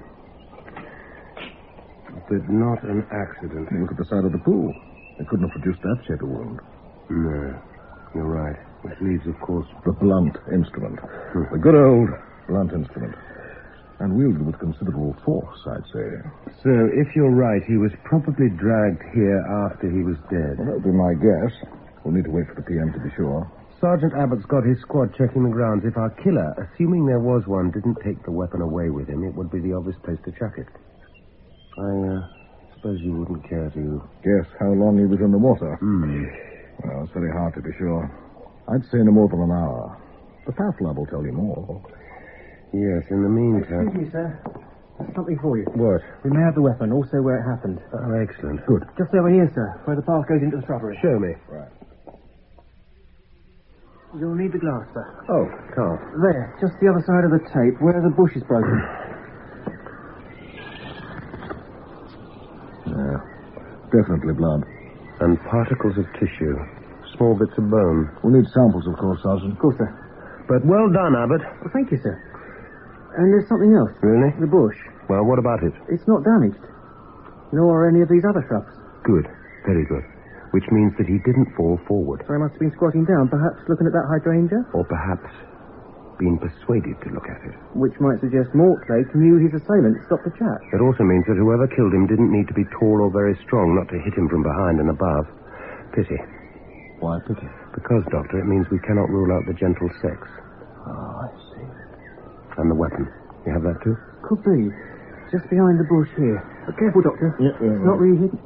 S10: But not an accident.
S5: Look at the side of the pool. They couldn't have produced that shape of wound.
S10: No, you're right. Which leaves, of course...
S5: The blunt instrument. The good old blunt instrument. And wielded with considerable force, I'd say.
S10: So, if you're right, he was probably dragged here after he was dead.
S5: Well, that would be my guess. We'll need to wait for the PM to be sure.
S10: Sergeant Abbott's got his squad checking the grounds. If our killer, assuming there was one, didn't take the weapon away with him, it would be the obvious place to chuck it. I suppose you wouldn't care to...
S5: Guess how long he was in the water? Well, it's very hard to be sure. I'd say no more than an hour. The path lab will tell you more.
S10: Yes, in the meantime...
S17: Excuse me, sir. There's something for you.
S10: What?
S17: We may have the weapon, also where it happened.
S10: Oh, excellent.
S5: Good.
S17: Just over here, sir, where the path goes into the shrubbery.
S10: Show me.
S5: Right.
S17: You'll need the glass, sir.
S10: Oh, can't.
S17: There, just the other side of the tape, where the bush is broken.
S5: Yeah. Definitely blood.
S10: And particles of tissue. Small bits of bone.
S5: We'll need samples, of course, Sergeant.
S17: Of course, sir.
S10: But well done, Abbott.
S17: Well, thank you, sir. And there's something else.
S10: Really?
S17: The bush.
S10: Well, what about it?
S17: It's not damaged. Nor any of these other shrubs.
S10: Good. Very good. Which means that he didn't fall forward.
S17: So I must have been squatting down, perhaps looking at that hydrangea?
S10: Or perhaps being persuaded to look at it.
S17: Which might suggest Mortlake knew his assailant stopped the chat.
S10: It also means that whoever killed him didn't need to be tall or very strong not to hit him from behind and above. Pity.
S5: Why pity?
S10: Because, Doctor, it means we cannot rule out the gentle sex.
S5: Oh, I see.
S10: And the weapon. You have that too?
S17: Could be. Just behind the bush here. But careful, Doctor.
S5: Yeah.
S17: It's not really hidden.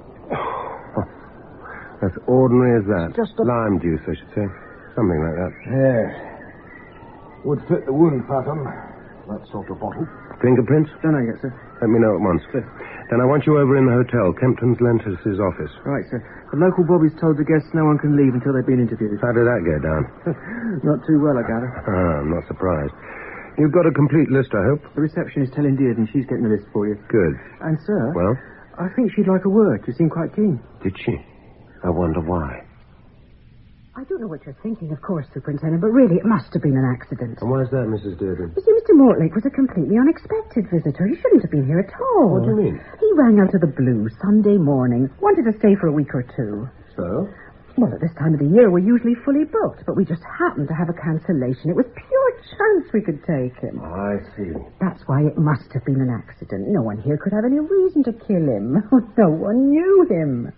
S10: As ordinary as that.
S17: Just
S10: lime juice, I should say. Something like that.
S5: Yes. Would fit the wound pattern. That sort of bottle.
S10: Fingerprints?
S17: Don't know yet, sir.
S10: Let me know at once.
S17: Sir.
S10: Then I want you over in the hotel. Kempton's lent us his office.
S17: Right, sir. The local bobby's told the guests no one can leave until they've been interviewed.
S10: How did that go down?
S17: Not too well, I gather.
S10: I'm not surprised. You've got a complete list, I hope?
S17: The receptionist, Helen Dearden, she's getting the list for you.
S10: Good.
S17: And, sir...
S10: Well?
S17: I think she'd like a word. You seem quite keen.
S10: Did she? I wonder why.
S18: I don't know what you're thinking, of course, Superintendent, but really it must have been an accident.
S10: And why is that, Mrs. Dearden?
S18: You see, Mr. Mortlake was a completely unexpected visitor. He shouldn't have been here at all.
S10: What do you mean?
S18: He rang out of the blue Sunday morning, wanted to stay for a week or two.
S10: So?
S18: Well, at this time of the year, we're usually fully booked, but we just happened to have a cancellation. It was pure chance we could take him.
S10: I see.
S18: That's why it must have been an accident. No one here could have any reason to kill him. No one knew him.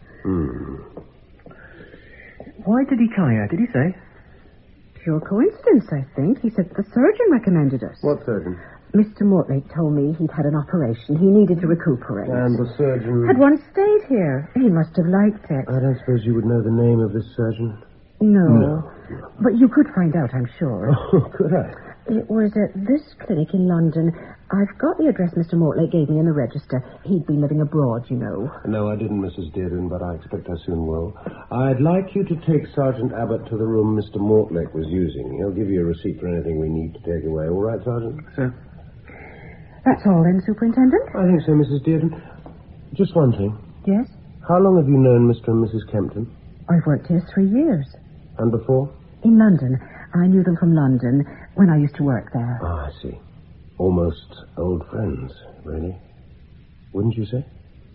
S17: Why did he come here? Did he say?
S18: Pure coincidence, I think. He said the surgeon recommended us.
S10: What surgeon?
S18: Mr. Mortlake told me he'd had an operation. He needed to recuperate.
S10: And the surgeon...
S18: Had once stayed here. He must have liked it.
S10: I don't suppose you would know the name of this surgeon?
S18: No.
S10: you.
S18: But you could find out, I'm sure.
S10: Oh, could I?
S18: It was at this clinic in London. I've got the address Mr. Mortlake gave me in the register. He'd been living abroad, you know.
S10: No, I didn't, Mrs. Dearden, but I expect I soon will. I'd like you to take Sergeant Abbott to the room Mr. Mortlake was using. He'll give you a receipt for anything we need to take away. All right, Sergeant?
S3: Sir.
S18: That's all then, Superintendent?
S10: I think so, Mrs. Dearden. Just one thing.
S18: Yes?
S10: How long have you known Mr. and Mrs. Kempton?
S18: I've worked here 3 years.
S10: And before?
S18: In London. I knew them from London when I used to work there.
S10: Ah, I see. Almost old friends, really. Wouldn't you say?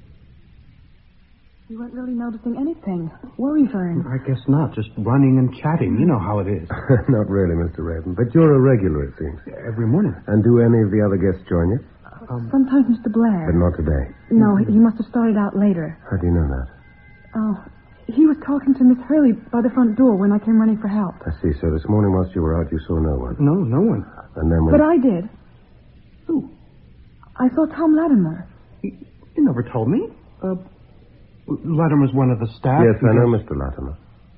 S6: You weren't really noticing anything, were you, Vern?
S19: I guess not. Just running and chatting. You know how it is.
S10: Not really, Mr. Raven. But you're a regular, it seems.
S19: Every morning.
S10: And do any of the other guests join you?
S6: Sometimes Mr. Blair.
S10: But not today.
S6: No, he must have started out later.
S10: How do you know that?
S6: Oh, he was talking to Miss Hurley by the front door when I came running for help.
S10: I see. So this morning whilst you were out, you saw no one?
S19: No, no one.
S10: And then when...
S6: But I did.
S19: Who?
S6: I saw Tom Latimer.
S19: You never told me. Latimer's one of the staff.
S10: Yes, I know Mr. Latimer.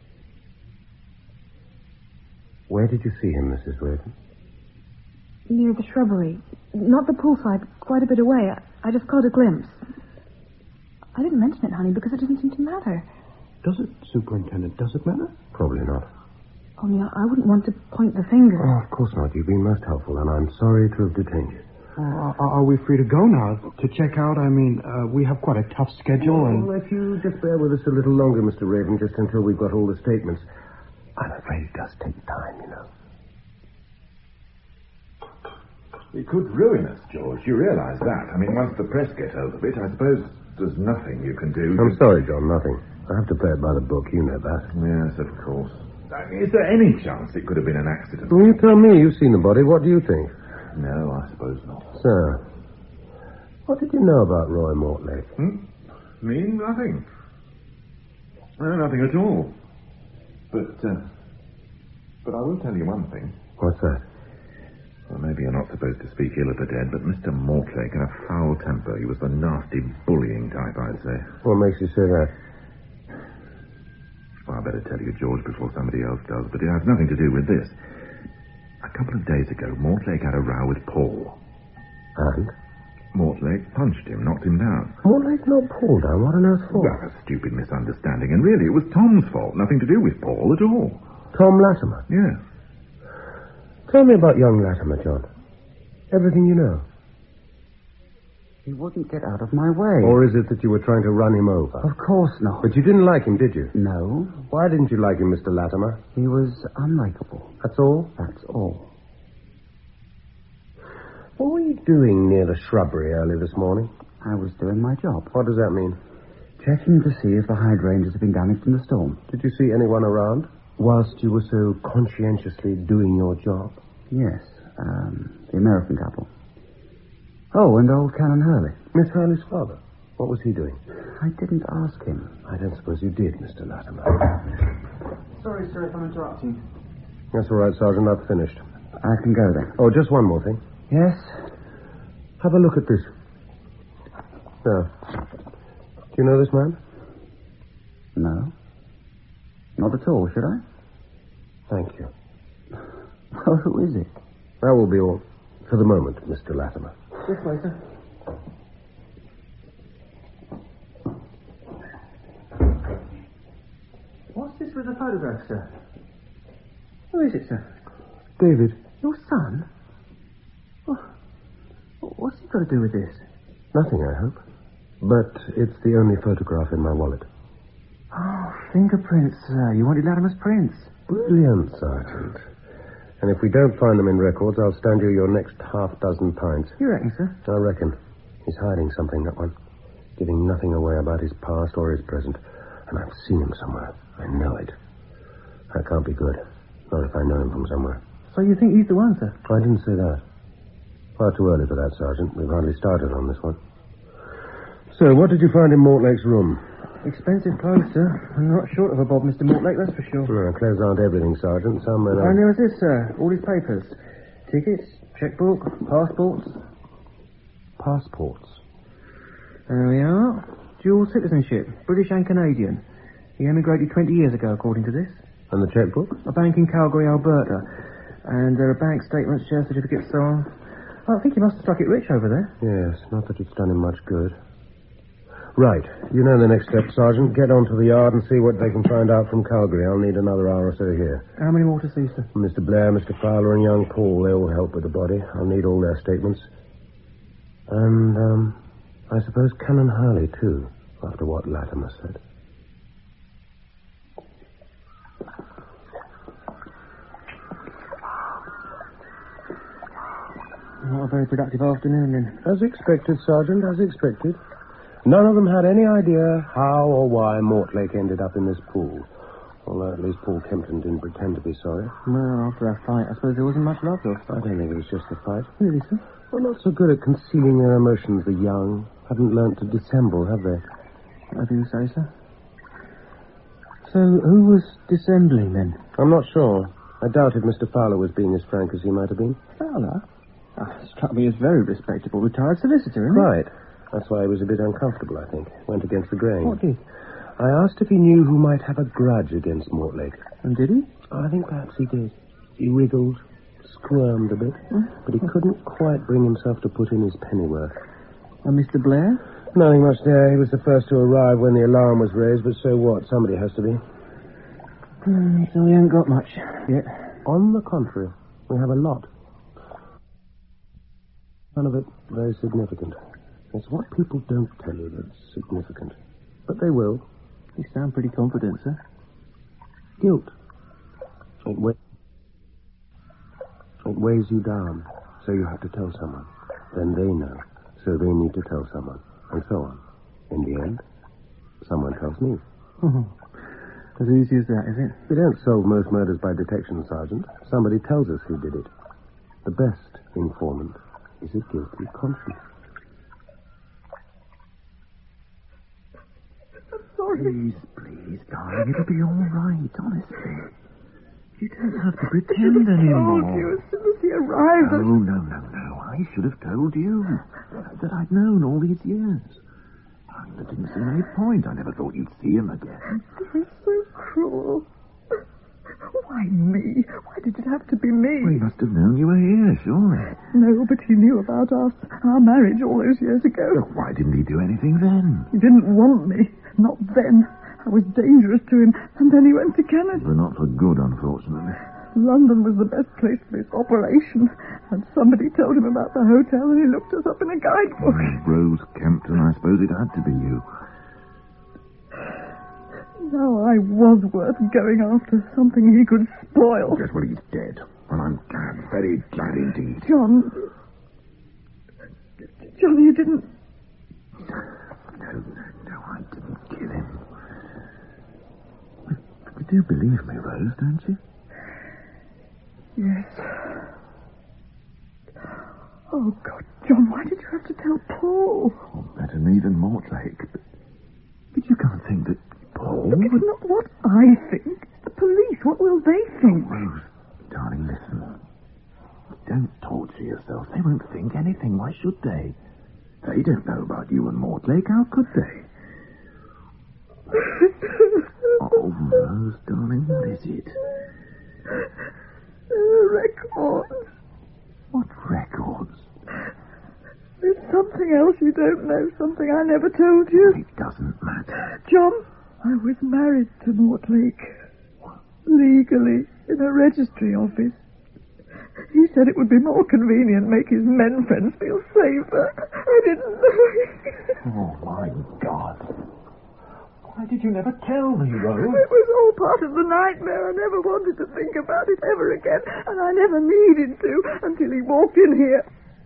S10: Where did you see him, Mrs. Raven?
S6: Near the shrubbery. Not the poolside, quite a bit away. I just caught a glimpse. I didn't mention it, honey, because it doesn't seem to matter.
S19: Does it, Superintendent? Does it matter?
S10: Probably not.
S6: Only I wouldn't want to point the finger.
S10: Oh, of course not. You've been most helpful, and I'm sorry to have detained you.
S19: Are we free to go now? To check out? I mean, we have quite a tough schedule and...
S10: Well, if you just bear with us a little longer, Mr. Raven, just until we've got all the statements. I'm afraid it does take time, you know.
S5: It could ruin us, George. You realise that. I mean, once the press get hold of it, I suppose there's nothing you can do.
S10: I'm sorry, John, nothing. I have to play it by the book. You know that.
S5: Yes, of course. Is there any chance it could have been an accident?
S10: Well, you tell me. You've seen the body. What do you think?
S5: No, I suppose not.
S10: Sir, what did you know about Roy Mortlake?
S5: Me? Nothing. No, nothing at all. But I will tell you one thing.
S10: What's that?
S5: Well, maybe you're not supposed to speak ill of the dead, but Mr. Mortlake had a foul temper. He was the nasty, bullying type, I'd say.
S10: What makes you say that?
S5: Well, I better tell you, George, before somebody else does, but it has nothing to do with this. A couple of days ago, Mortlake had a row with Paul.
S10: And?
S5: Mortlake punched him, knocked him down.
S10: Mortlake knocked Paul down? What on earth for?
S5: Well, a stupid misunderstanding, and really it was Tom's fault. Nothing to do with Paul at all.
S10: Tom Latimer?
S5: Yes.
S10: Tell me about young Latimer, John. Everything you know.
S14: He wouldn't get out of my way.
S10: Or is it that you were trying to run him over?
S14: Of course not.
S10: But you didn't like him, did you?
S14: No.
S10: Why didn't you like him, Mr. Latimer?
S14: He was unlikable.
S10: That's all?
S14: That's all.
S10: What were you doing near the shrubbery early this morning?
S14: I was doing my job.
S10: What does that mean?
S14: Checking to see if the hydrangeas have been damaged in the storm.
S10: Did you see anyone around whilst you were so conscientiously doing your job?
S14: Yes. The American couple. Oh, and old Canon Hurley.
S10: Miss Hurley's father. What was he doing?
S14: I didn't ask him.
S10: I don't suppose you did, Mr. Latimer.
S3: Sorry, sir, if I'm interrupting.
S10: That's all right, Sergeant. I've finished.
S14: I can go then.
S10: Oh, just one more thing.
S14: Yes?
S10: Have a look at this. Now, do you know this man?
S14: No. Not at all, should I?
S10: Thank you.
S14: Well, who is it?
S10: That will be all for the moment, Mr. Latimer.
S3: This way, sir. What's this with the photograph, sir? Who is it, sir?
S10: David.
S3: Your son? What's he got to do with this?
S10: Nothing, I hope. But it's the only photograph in my wallet.
S3: Oh, fingerprints, sir. You wanted Latimer's prints.
S10: Brilliant, Sergeant. And if we don't find them in records, I'll stand you your next half-dozen pints.
S3: You reckon, sir?
S10: I reckon. He's hiding something, that one. Giving nothing away about his past or his present. And I've seen him somewhere. I know it. That can't be good. Not if I know him from somewhere.
S3: So you think he's the one, sir?
S10: I didn't say that. Far too early for that, Sergeant. We've hardly started on this one. So, what did you find in Mortlake's room?
S3: Expensive clothes, sir. I'm not short of a bob, Mr. Mortlake, that's for sure.
S10: Well, clothes aren't everything, Sergeant. Some are...
S3: And there was this, sir. All his papers. Tickets, checkbook, passports.
S10: Passports?
S3: There we are. Dual citizenship. British and Canadian. He emigrated 20 years ago, according to this.
S10: And the checkbook?
S8: A bank in Calgary, Alberta. And there are bank statements, share certificates, so on. I think he must have struck it rich over there.
S10: Yes, not that it's done him much good. Right. You know the next step, Sergeant. Get onto the yard and see what they can find out from Calgary. I'll need another hour or so here.
S8: How many more to see, sir?
S10: Mr. Blair, Mr. Fowler, and young Paul, they all help with the body. I'll need all their statements. And, I suppose Canon Hurley, too, after what Latimer said.
S8: Not a very productive afternoon, then.
S10: As expected, Sergeant, as expected. None of them had any idea how or why Mortlake ended up in this pool. Although at least Paul Kempton didn't pretend to be sorry.
S8: Well, after our fight, I suppose there wasn't much love, though.
S10: I don't think it was just the fight.
S8: Really, sir?
S10: Well, not so good at concealing their emotions, the young. Haven't learnt to dissemble, have they?
S8: Whatever you say, sir. So, who was dissembling, then?
S10: I'm not sure. I doubt if Mr. Fowler was being as frank as he might have been.
S8: Fowler? Struck me as very respectable retired solicitor, isn't he?
S10: Right. That's why he was a bit uncomfortable, I think. Went against the grain.
S8: What did?
S10: I asked if he knew who might have a grudge against Mortlake.
S8: And did he?
S10: I think perhaps he did. He wriggled, squirmed a bit, but he couldn't quite bring himself to put in his pennyworth.
S8: And Mr. Blair?
S10: Nothing much there. He was the first to arrive when the alarm was raised, but so what? Somebody has to be.
S8: So we haven't got much yet.
S10: On the contrary, we have a lot. None of it very significant. It's what people don't tell you that's significant. But they will.
S8: You sound pretty confident, sir.
S10: Guilt. It weighs you down, so you have to tell someone. Then they know, so they need to tell someone, and so on. In the end, someone tells me.
S8: As easy as that, is it?
S10: We don't solve most murders by detection, Sergeant. Somebody tells us who did it. The best informant is a guilty conscience.
S5: Please, darling, it'll be all right, honestly. You don't have to pretend anymore.
S6: I told you as soon as he arrived.
S5: No. I should have told you that I'd known all these years. There didn't seem any point. I never thought you'd see him again.
S6: You're so cruel. Why me? Why did it have to be me?
S5: Well, he must have known you were here, surely.
S6: No, but he knew about us, our marriage all those years ago.
S5: Look, why didn't he do anything then?
S6: He didn't want me. Not then. I was dangerous to him, and then he went to Canada.
S5: But not for good, unfortunately.
S6: London was the best place for his operation, and somebody told him about the hotel, and he looked us up in a guidebook.
S5: Rose Kempton, I suppose it had to be you.
S6: Now I was worth going after, something he could spoil.
S5: Yes, well, he's dead. Well, I'm glad, very glad indeed.
S6: John, you didn't...
S5: No, I didn't kill him. You do believe me, Rose, don't you?
S6: Yes. Oh, God, John, why did you have to tell Paul?
S5: Oh, better me than Mortlake. But you can't think that Paul...
S6: Look, it's not what I think. It's the police. What will they think?
S5: Oh, Rose, darling, listen. Don't torture yourself. They won't think anything. Why should they? They don't know about you and Mortlake. How could they? Oh, Rose, darling, what is it?
S6: Records.
S5: What records?
S6: There's something else you don't know, something I never told you.
S5: It doesn't matter.
S6: John, I was married to Mortlake. Legally, in a registry office. He said it would be more convenient, make his men friends feel safer. I didn't know.
S5: Oh, my God. Why did you never tell me, Rose?
S6: It was all part of the nightmare. I never wanted to think about it ever again, and I never needed to until he walked in here.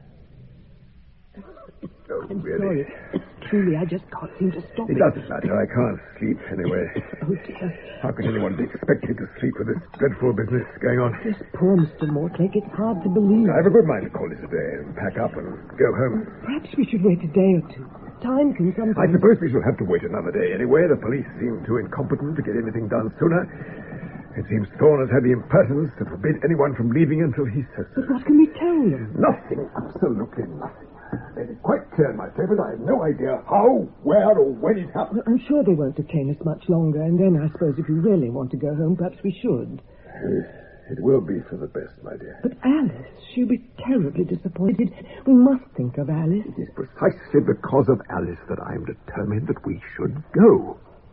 S13: Oh,
S18: I'm
S13: really?
S18: sorry. Truly, I just can't seem to stop
S13: It doesn't matter. I can't sleep anyway.
S18: Oh, dear.
S13: How can anyone be expected to sleep with this dreadful business going on?
S18: This poor Mr. Mortlake, it's hard to believe.
S13: I have a good mind to call this a day and pack up and go home.
S18: Perhaps we should wait a day or two. Time can sometimes...
S13: I suppose we shall have to wait another day anyway. The police seem too incompetent to get anything done sooner. It seems Thorne has had the impertinence to forbid anyone from leaving until he says so.
S18: But what can we tell them?
S13: Nothing. Absolutely nothing. It quite turned my head, but I have no idea how, where, or when it happened.
S6: I'm sure they won't detain us much longer, and then I suppose if you really want to go home, perhaps we should.
S13: It will be for the best, my dear.
S6: But Alice, she'll be terribly disappointed. We must think of Alice.
S13: It is precisely because of Alice that I am determined that we should go.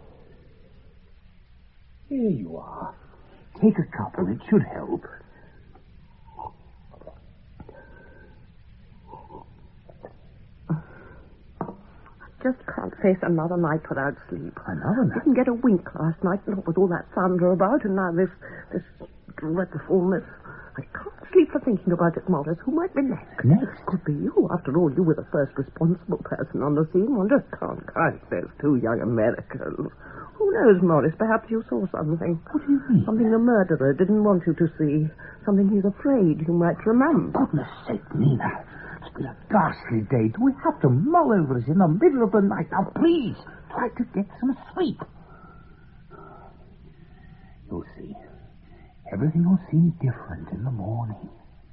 S14: Here you are. Take a couple. It should help.
S18: Just can't face another night without sleep.
S14: Another night?
S18: Didn't get a wink last night, not with all that thunder about, and now this dreadfulness. I can't sleep for thinking about it, Morris. Who might be next?
S14: Next?
S18: Could be you. After all, you were the first responsible person on the scene. One just can't count those two young Americans. Who knows, Morris? Perhaps you saw something.
S14: What do you mean?
S18: Something the murderer didn't want you to see. Something he's afraid you might remember.
S14: Goodness sake, Nina. It's been a ghastly day. Do we have to mull over this in the middle of the night? Now, please, try to get some sleep. You'll see. Everything will seem different in the morning.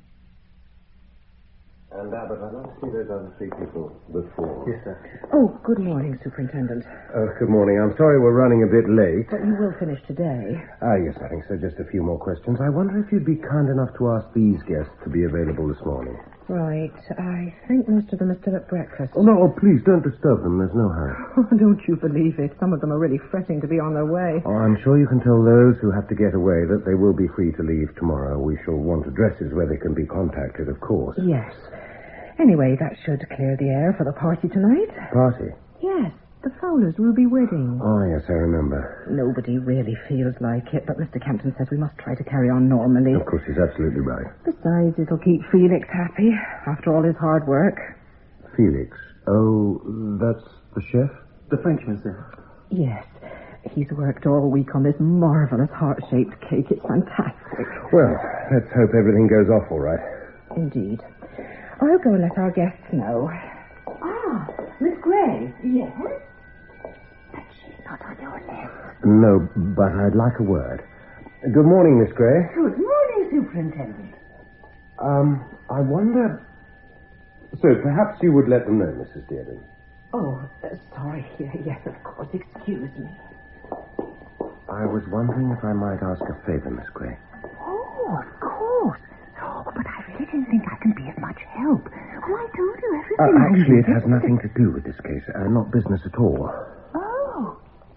S10: And, Abbott, I'd like to see those other three people before.
S2: Yes, sir. Oh, good morning, Superintendent.
S10: Good morning. I'm sorry we're running a bit late.
S2: But you will finish today.
S10: Yes, I think so. Just a few more questions. I wonder if you'd be kind enough to ask these guests to be available this morning.
S2: Right. I think most of them are still at breakfast.
S10: Oh, no, please don't disturb them. There's no hurry.
S2: Don't you believe it. Some of them are really fretting to be on their way.
S10: Oh, I'm sure you can tell those who have to get away that they will be free to leave tomorrow. We shall want addresses where they can be contacted, of course.
S2: Yes. Anyway, that should clear the air for the party tonight.
S10: Party?
S2: Yes, the Fowlers' ruby wedding.
S10: Oh, yes, I remember.
S2: Nobody really feels like it, but Mr. Campton says we must try to carry on normally.
S10: Of course, he's absolutely right.
S2: Besides, it'll keep Felix happy after all his hard work.
S10: Felix? Oh, that's the chef?
S8: The Frenchman, sir.
S2: Yes. He's worked all week on this marvelous heart-shaped cake. It's fantastic.
S10: Well, let's hope everything goes off all right.
S2: Indeed. I'll go and let our guests know.
S9: Ah, Miss Gray. Yes? But she's not on your list.
S10: No, but I'd like a word. Good morning, Miss Gray.
S9: Good morning, Superintendent.
S10: I wonder... So, perhaps you would let them know, Mrs. Dearden.
S9: Oh, sorry. Yes, of course. Excuse me.
S10: I was wondering if I might ask a favor, Miss Gray.
S9: Oh, of course. Oh, but I really didn't think I can be of much help. Oh, I told you everything.
S10: Actually, it has nothing to do with this case. Not business at all.
S9: Oh.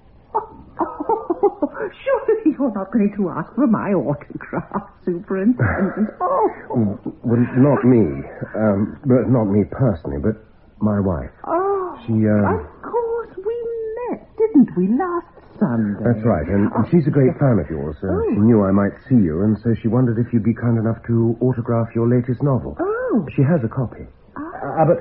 S9: Surely you're not going to ask for my autograph, Superintendent.
S10: Well, not me. But not me personally, but my wife.
S9: Oh.
S10: She,
S9: Of course, we met, didn't we, last Sunday?
S10: That's right, and she's a great fan of yours. She knew I might see you, and so she wondered if you'd be kind enough to autograph your latest novel.
S9: Oh.
S10: She has a copy.
S8: Abbott.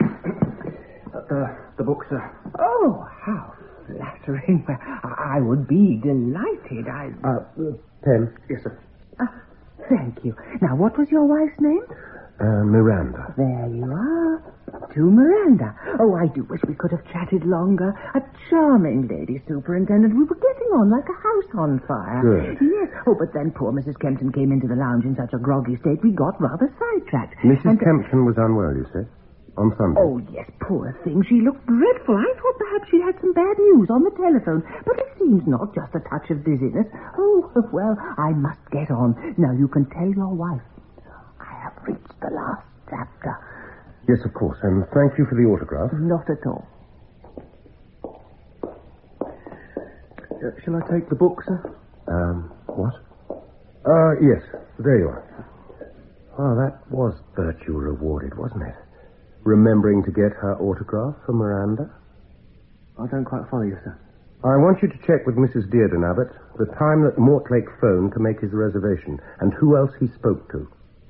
S8: The book, sir.
S9: Oh, how flattering. I would be delighted.
S10: Pen.
S8: Yes, sir.
S9: Thank you. Now, what was your wife's name?
S10: Miranda.
S9: There you are. To Miranda. Oh, I do wish we could have chatted longer. A charming lady, Superintendent. We were getting on like a house on fire.
S10: Good.
S9: Yes. Oh, but then poor Mrs. Kempton came into the lounge in such a groggy state, we got rather sidetracked.
S10: Mrs. Kempton was unwell, you said? On Sunday?
S9: Oh, yes, poor thing. She looked dreadful. I thought perhaps she had some bad news on the telephone. But it seems not, just a touch of dizziness. Oh, well, I must get on. Now, you can tell your wife I have reached the last chapter.
S10: Yes, of course, and thank you for the autograph.
S9: Not at all.
S8: Shall I take the book, sir?
S10: What? Yes, there you are. Oh, that was virtue rewarded, wasn't it? Remembering to get her autograph for Miranda?
S8: I don't quite follow you, sir.
S10: I want you to check with Mrs. Dearden, Abbott, the time that Mortlake phoned to make his reservation, and who else he spoke to.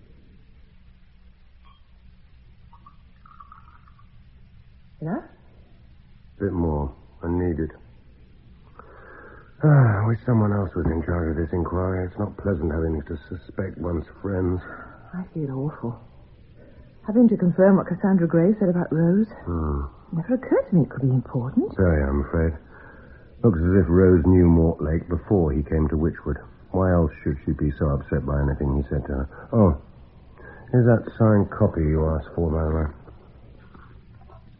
S2: Enough?
S10: A bit more. I need it. I wish someone else was in charge of this inquiry. It's not pleasant having to suspect one's friends.
S2: I feel awful. Having to confirm what Cassandra Gray said about Rose. Never occurred to me it could be important.
S10: Very, I'm afraid. Looks as if Rose knew Mortlake before he came to Witchwood. Why else should she be so upset by anything he said to her? Oh, here's that signed copy you asked for, by the way.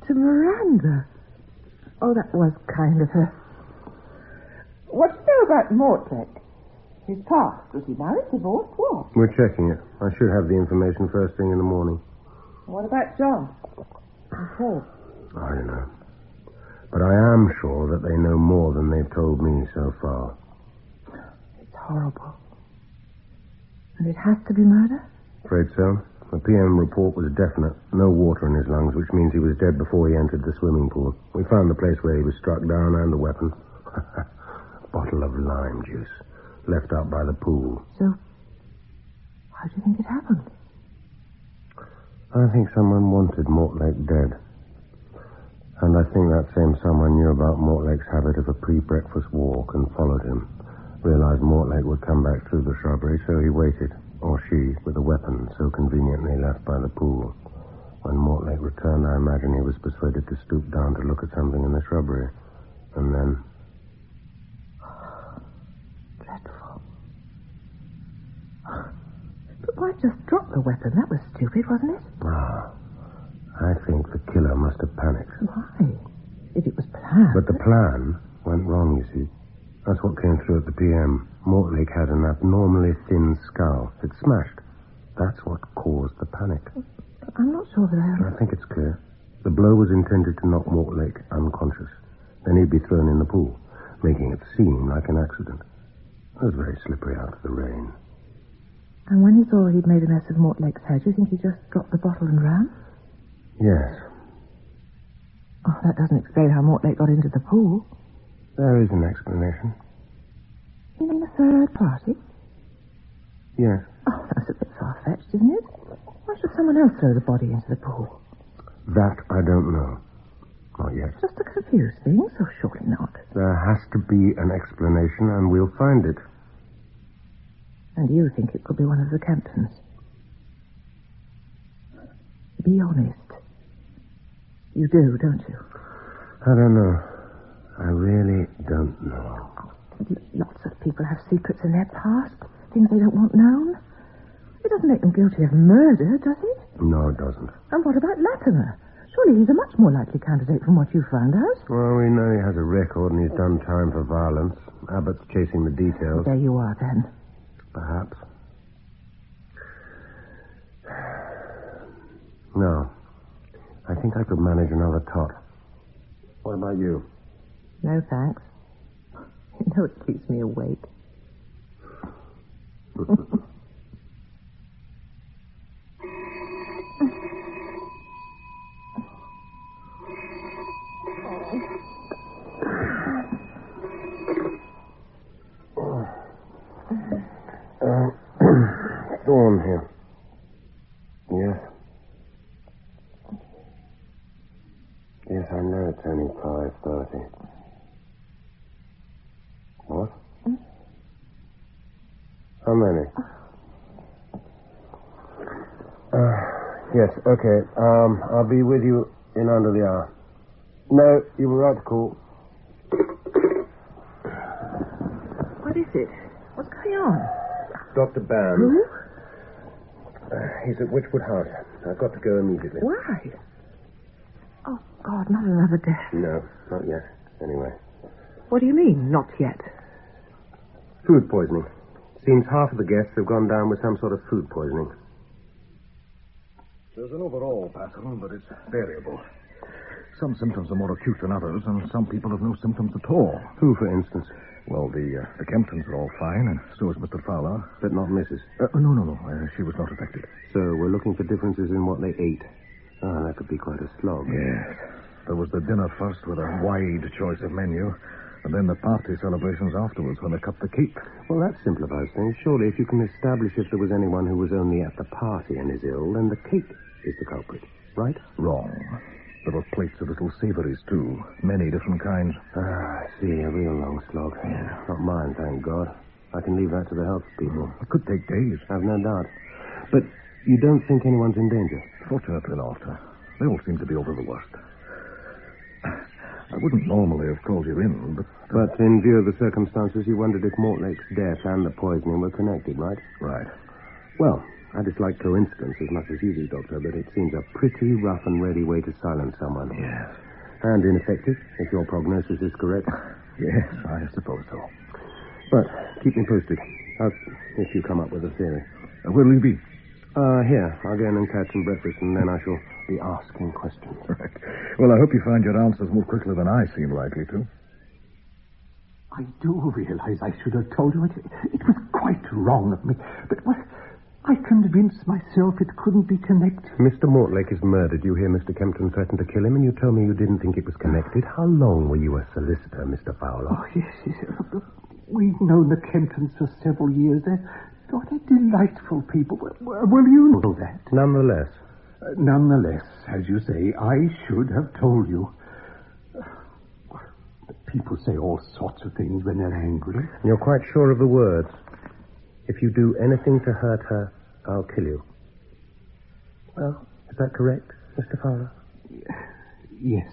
S2: to Miranda. Oh, that was kind of her. What do you know about Mortlake? His past. Was he married, divorced, what?
S10: We're checking it. I should have the information first thing in the morning.
S2: What about John? And Paul?
S10: I don't know. But I am sure that they know more than they've told me so far.
S2: It's horrible. And it has to be murder?
S10: Afraid so. The PM report was definite. No water in his lungs, which means he was dead before he entered the swimming pool. We found the place where he was struck down and the weapon. A bottle of lime juice left out by the pool.
S2: So, how do you think it happened?
S10: I think someone wanted Mortlake dead. And I think that same someone knew about Mortlake's habit of a pre-breakfast walk and followed him. Realized Mortlake would come back through the shrubbery, so he waited, or she, with a weapon so conveniently left by the pool. When Mortlake returned, I imagine he was persuaded to stoop down to look at something in the shrubbery. And then...
S2: Dreadful. But why just drop the weapon? That was stupid, wasn't it?
S10: I think the killer must have panicked.
S2: Why? If it was planned...
S10: But the plan went wrong, you see. That's what came through at the PM. Mortlake had an abnormally thin skull. It smashed. That's what caused the panic.
S2: I'm not sure that
S10: I think it's clear. The blow was intended to knock Mortlake unconscious. Then he'd be thrown in the pool, making it seem like an accident. It was very slippery out of the rain.
S2: And when he saw he'd made a mess of Mortlake's head, do you think he just dropped the bottle and ran?
S10: Yes.
S2: Oh, that doesn't explain how Mortlake got into the pool.
S10: There is an explanation.
S2: You mean a third party?
S10: Yes.
S2: Oh, that's a bit far-fetched, isn't it? Why should someone else throw the body into the pool?
S10: That I don't know. Not yet.
S2: Just to confuse things, or surely not.
S10: There has to be an explanation, and we'll find it.
S2: And you think it could be one of the Kemptons? Be honest. You do, don't you?
S10: I don't know. I really don't know.
S2: Lots of people have secrets in their past, things they don't want known. It doesn't make them guilty of murder, does it?
S10: No, it doesn't.
S2: And what about Latimer? Surely he's a much more likely candidate from what you found out.
S10: Well, we know he has a record and he's done time for violence. Abbott's chasing the details.
S2: There you are, then.
S10: Perhaps. No. I think I could manage another tot. What about you?
S2: No, thanks. You know it keeps me awake.
S10: Dawn here. Yes. Yes, I know it's only 5:30. What? How many? Yes, okay. I'll be with you in under the hour. No, you were right to call.
S2: What is it? What's going on?
S10: Dr. Band.
S2: Who?
S10: He's at Witchwood House. I've got to go immediately.
S2: Why? Oh, God, not another death.
S10: No, not yet. Anyway.
S2: What do you mean, not yet?
S10: Food poisoning. Seems half of the guests have gone down with some sort of food poisoning.
S5: There's an overall pattern, but it's variable. Some symptoms are more acute than others, and some people have no symptoms at all.
S10: Who, for instance?
S5: Well, the Kemptons are all fine, and so is Mr. Fowler.
S10: But not Mrs.
S5: No. She was not affected.
S10: So we're looking for differences in what they ate. Ah, that could be quite a slog.
S5: Yes. There was the dinner first with a wide choice of menu, and then the party celebrations afterwards when they cut the cake.
S10: Well, that simplifies things. Surely if you can establish if there was anyone who was only at the party and is ill, then the cake is the culprit, right?
S5: Wrong. There were plates of little savouries, too. Many different kinds.
S10: Ah, I see. A real long slog.
S5: Yeah.
S10: Not mine, thank God. I can leave that to the health people.
S5: It could take days.
S10: I've no doubt. But you don't think anyone's in danger?
S5: Fortunately not. They all seem to be over the worst. I wouldn't normally have called you in, but...
S10: But in view of the circumstances, you wondered if Mortlake's death and the poisoning were connected, right?
S5: Right.
S10: Well, I dislike coincidence as much as you do, Doctor, but it seems a pretty rough and ready way to silence someone.
S5: Yes.
S10: And ineffective, if your prognosis is correct.
S5: Yes, I suppose so.
S10: But keep me posted. If you come up with a theory.
S5: Where'll you be?
S10: Here. I'll go in and catch some breakfast, and then I shall be asking questions.
S5: Right. Well, I hope you find your answers more quickly than I seem likely to.
S19: I do realize I should have told you. It was quite wrong of me. But, well, I convinced myself it couldn't be connected.
S10: Mr. Mortlake is murdered. You hear Mr. Kempton threatened to kill him, and you told me you didn't think it was connected. How long were you a solicitor, Mr. Fowler?
S19: Oh, yes. We've known the Kemptons for several years. They're delightful people. Well, you know that.
S10: Nonetheless,
S19: as you say, I should have told you. People say all sorts of things when they're angry.
S10: You're quite sure of the words. If you do anything to hurt her, I'll kill you. Well, is that correct, Mr. Fowler?
S19: Yes.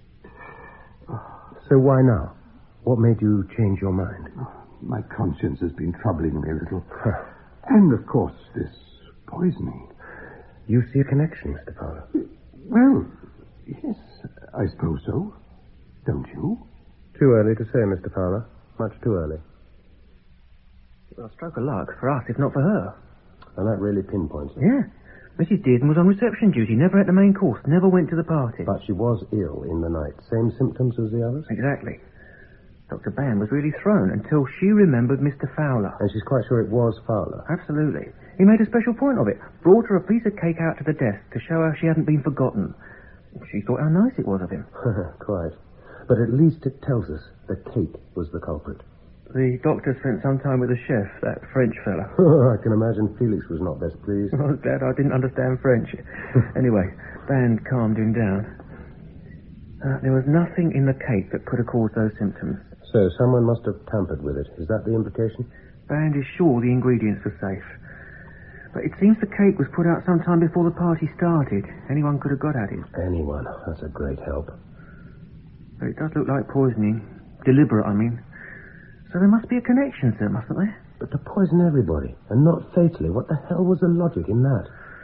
S10: So why now? What made you change your mind?
S19: My conscience has been troubling me a little. And, of course, this poisoning.
S10: You see a connection, Mr. Fowler?
S19: Well, yes, I suppose so. Don't you?
S10: Too early to say, Mr. Fowler. Much too early.
S8: Well, a stroke of luck for us, if not for her.
S10: And that really pinpoints it.
S8: Yeah. Mrs. Dearden was on reception duty, never ate the main course, never went to the party.
S10: But she was ill in the night. Same symptoms as the others?
S8: Exactly. Dr. Band was really thrown until she remembered Mr. Fowler.
S10: And she's quite sure it was Fowler?
S8: Absolutely. He made a special point of it. Brought her a piece of cake out to the desk to show her she hadn't been forgotten. She thought how nice it was of him.
S10: Quite. But at least it tells us the cake was the culprit.
S8: The doctor spent some time with the chef, that French fella.
S10: I can imagine Felix was not best pleased.
S8: I was glad I didn't understand French. Anyway, Band calmed him down. There was nothing in the cake that could have caused those symptoms.
S10: So someone must have tampered with it. Is that the implication?
S8: Band is sure the ingredients were safe. But it seems the cake was put out sometime before the party started. Anyone could have got at it.
S10: Anyone. That's a great help.
S8: But it does look like poisoning. Deliberate, I mean. So there must be a connection, sir, mustn't there?
S10: But to poison everybody, and not fatally, what the hell was the logic in that?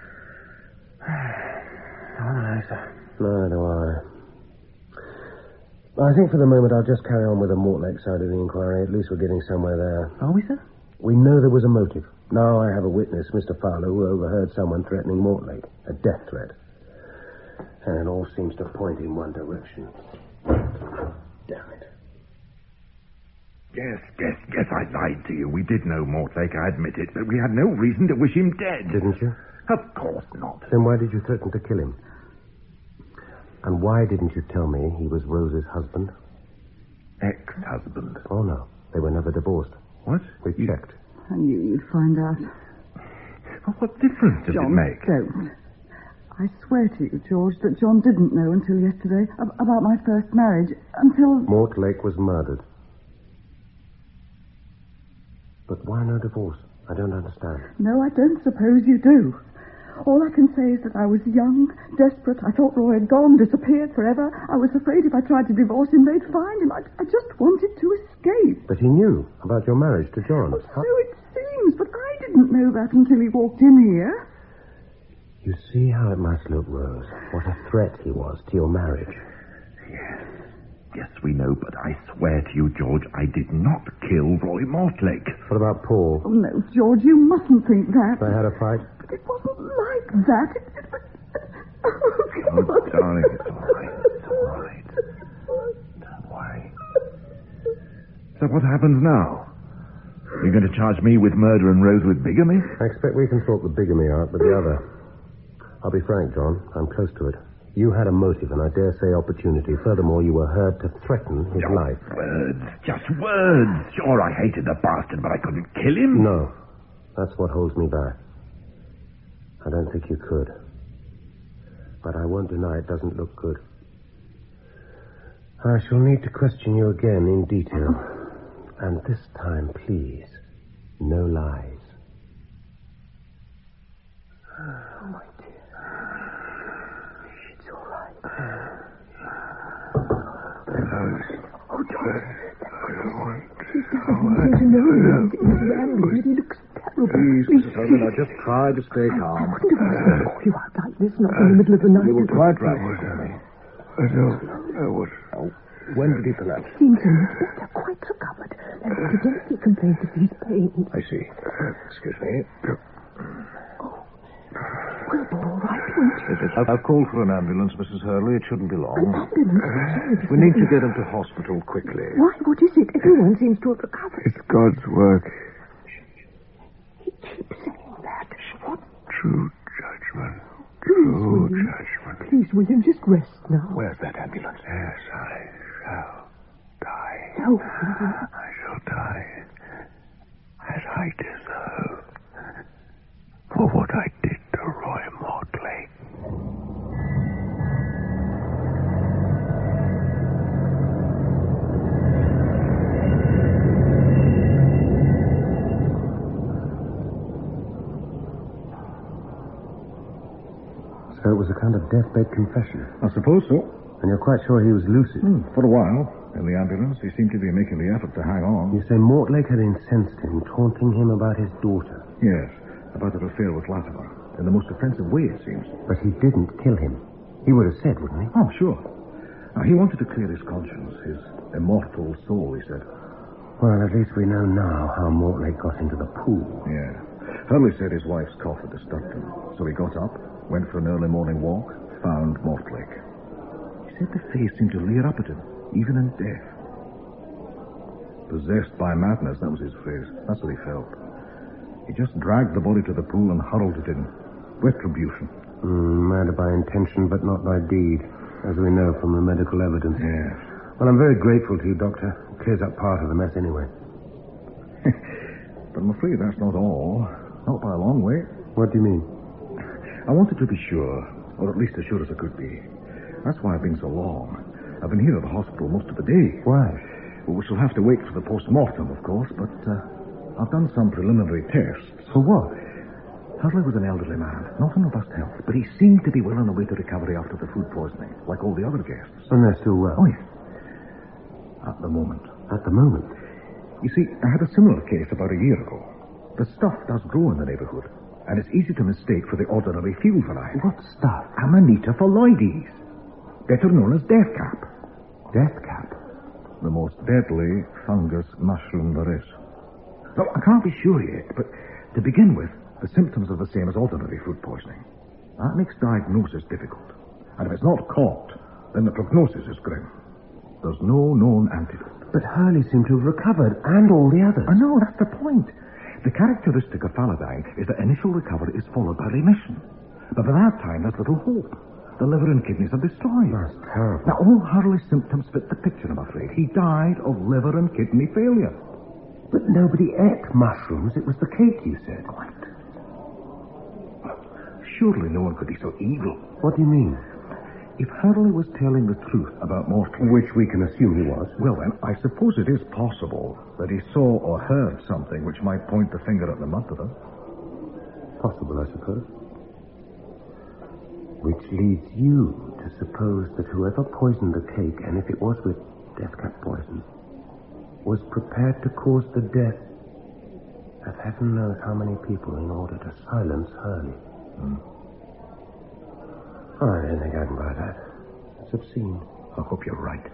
S8: I don't know, sir.
S10: Neither do I think for the moment I'll just carry on with the Mortlake side of the inquiry. At least we're getting somewhere there.
S8: Are we, sir?
S10: We know there was a motive. Now I have a witness, Mr. Fowler, who overheard someone threatening Mortlake. A death threat. And it all seems to point in one direction. Damn it.
S5: Yes, I lied to you. We did know Mortlake, I admit it, but we had no reason to wish him dead.
S10: Didn't you?
S5: Of course not.
S10: Then why did you threaten to kill him? And why didn't you tell me he was Rose's husband?
S5: Ex-husband.
S10: Oh, no. They were never divorced.
S5: What?
S10: We checked.
S6: I knew you'd find out.
S5: Well, what difference does it make?
S6: Don't. I swear to you, George, that John didn't know until yesterday about my first marriage. Until...
S10: Mortlake was murdered. But why no divorce? I don't understand.
S6: No, I don't suppose you do. All I can say is that I was young, desperate. I thought Roy had gone, disappeared forever. I was afraid if I tried to divorce him, they'd find him. I just wanted to escape.
S10: But he knew about your marriage to John.
S6: Oh, so it seems, but I didn't know that until he walked in here.
S10: You see how it must look, Rose. What a threat he was to your marriage.
S5: Yes, we know, but I swear to you, George, I did not kill Roy Mortlake.
S10: What about Paul?
S6: Oh, no, George, you mustn't think that.
S10: They had a fight?
S6: But it wasn't like that.
S5: Oh, darling, it's all right. It's all right. Don't worry. So what happens now? You're going to charge me with murder and Rose with bigamy?
S10: I expect we can sort the bigamy out, but the other... I'll be frank, John. I'm close to it. You had a motive and I dare say opportunity. Furthermore, you were heard to threaten his life.
S5: Words. Just words. Sure, I hated the bastard, but I couldn't kill him.
S10: No. That's what holds me back. I don't think you could. But I won't deny it doesn't look good. I shall need to question you again in detail. And this time, please, no lies.
S6: Oh, my dear. It's all right. Oh, George. He doesn't seem to know anything. He's rambling. He looks
S5: Please, Mrs. Hurley, now just try to stay calm.
S6: I wouldn't have call you out like this, not in the middle of the night.
S5: You were quite right, Miss Hurley.
S13: I don't know what...
S5: When did he collapse?
S6: Seems in his water, quite recovered. And Dr. Dempsey complains of these pains.
S5: I see. Excuse me.
S6: We'll be all right, won't you?
S5: I've called for an ambulance, Mrs. Hurley. It shouldn't be long.
S6: An ambulance?
S5: We need to get him to hospital quickly.
S6: Why? What is it? Everyone seems to have recovered.
S13: It's God's work.
S6: He keeps saying that. What?
S13: True judgment. True judgment.
S6: Please, William, just rest now.
S5: Where's that ambulance?
S13: Yes, I shall die.
S6: No, William.
S13: I shall die as I deserve for what I did to Roy Mortlake.
S10: So it was a kind of deathbed confession.
S5: I suppose so.
S10: And you're quite sure he was lucid?
S5: For a while. In the ambulance, he seemed to be making the effort to hang on.
S10: You say Mortlake had incensed him, taunting him about his daughter.
S5: Yes, about her affair with Latimer. In the most offensive way, it seems.
S10: But he didn't kill him. He would have said, wouldn't he?
S5: Oh, sure. Now, he wanted to clear his conscience, his immortal soul, he said.
S10: Well, at least we know now how Mortlake got into the pool.
S5: Yeah. Hurley said his wife's cough had disturbed him. So he got up, went for an early morning walk, found Mortlake. He said the face seemed to leer up at him, even in death. Possessed by madness, that was his phrase. That's what he felt. He just dragged the body to the pool and hurled it in. Retribution.
S10: Murder by intention, but not by deed, as we know from the medical evidence.
S5: Yes.
S10: Well, I'm very grateful to you, Doctor. It clears up part of the mess anyway.
S5: But I'm afraid that's not all. Not by a long way.
S10: What do you mean?
S5: I wanted to be sure, or at least as sure as I could be. That's why I've been so long. I've been here at the hospital most of the day.
S10: Why?
S5: Well, we shall have to wait for the post-mortem, of course, but I've done some preliminary tests.
S10: For what?
S5: Hurley was an elderly man, not in robust health, but he seemed to be well on the way to recovery after the food poisoning, like all the other guests.
S10: And they're still well?
S5: Oh, yes. At the moment.
S10: At the moment?
S5: You see, I had a similar case about a year ago. The stuff does grow in the neighborhood, and it's easy to mistake for the ordinary field variety.
S10: What stuff?
S5: Amanita phalloides, better known as death cap.
S10: Death cap?
S5: The most deadly fungus mushroom there is. Now, I can't be sure yet, but to begin with, the symptoms are the same as ordinary food poisoning. That makes diagnosis difficult. And if it's not caught, then the prognosis is grim. There's no known antidote.
S10: But Hurley seemed to have recovered, and all the others.
S5: I know, that's the point. The characteristic of Falladine is that initial recovery is followed by remission. But by that time, there's little hope. The liver and kidneys are destroyed.
S10: That's terrible.
S5: Now, all Hurley's symptoms fit the picture, I'm afraid. He died of liver and kidney failure.
S10: But nobody ate mushrooms. It was the cake, you said.
S5: What? Surely no one could be so evil.
S10: What do you mean?
S5: If Hurley was telling the truth about Mortlake...
S10: Which we can assume he was.
S5: Well, then, I suppose it is possible that he saw or heard something which might point the finger at the murderer.
S10: Possible, I suppose. Which leads you to suppose that whoever poisoned the cake, and if it was with death cap poison, was prepared to cause the death of heaven knows how many people in order to silence Hurley. Oh, I don't think I can buy that. It's obscene.
S5: I hope you're right.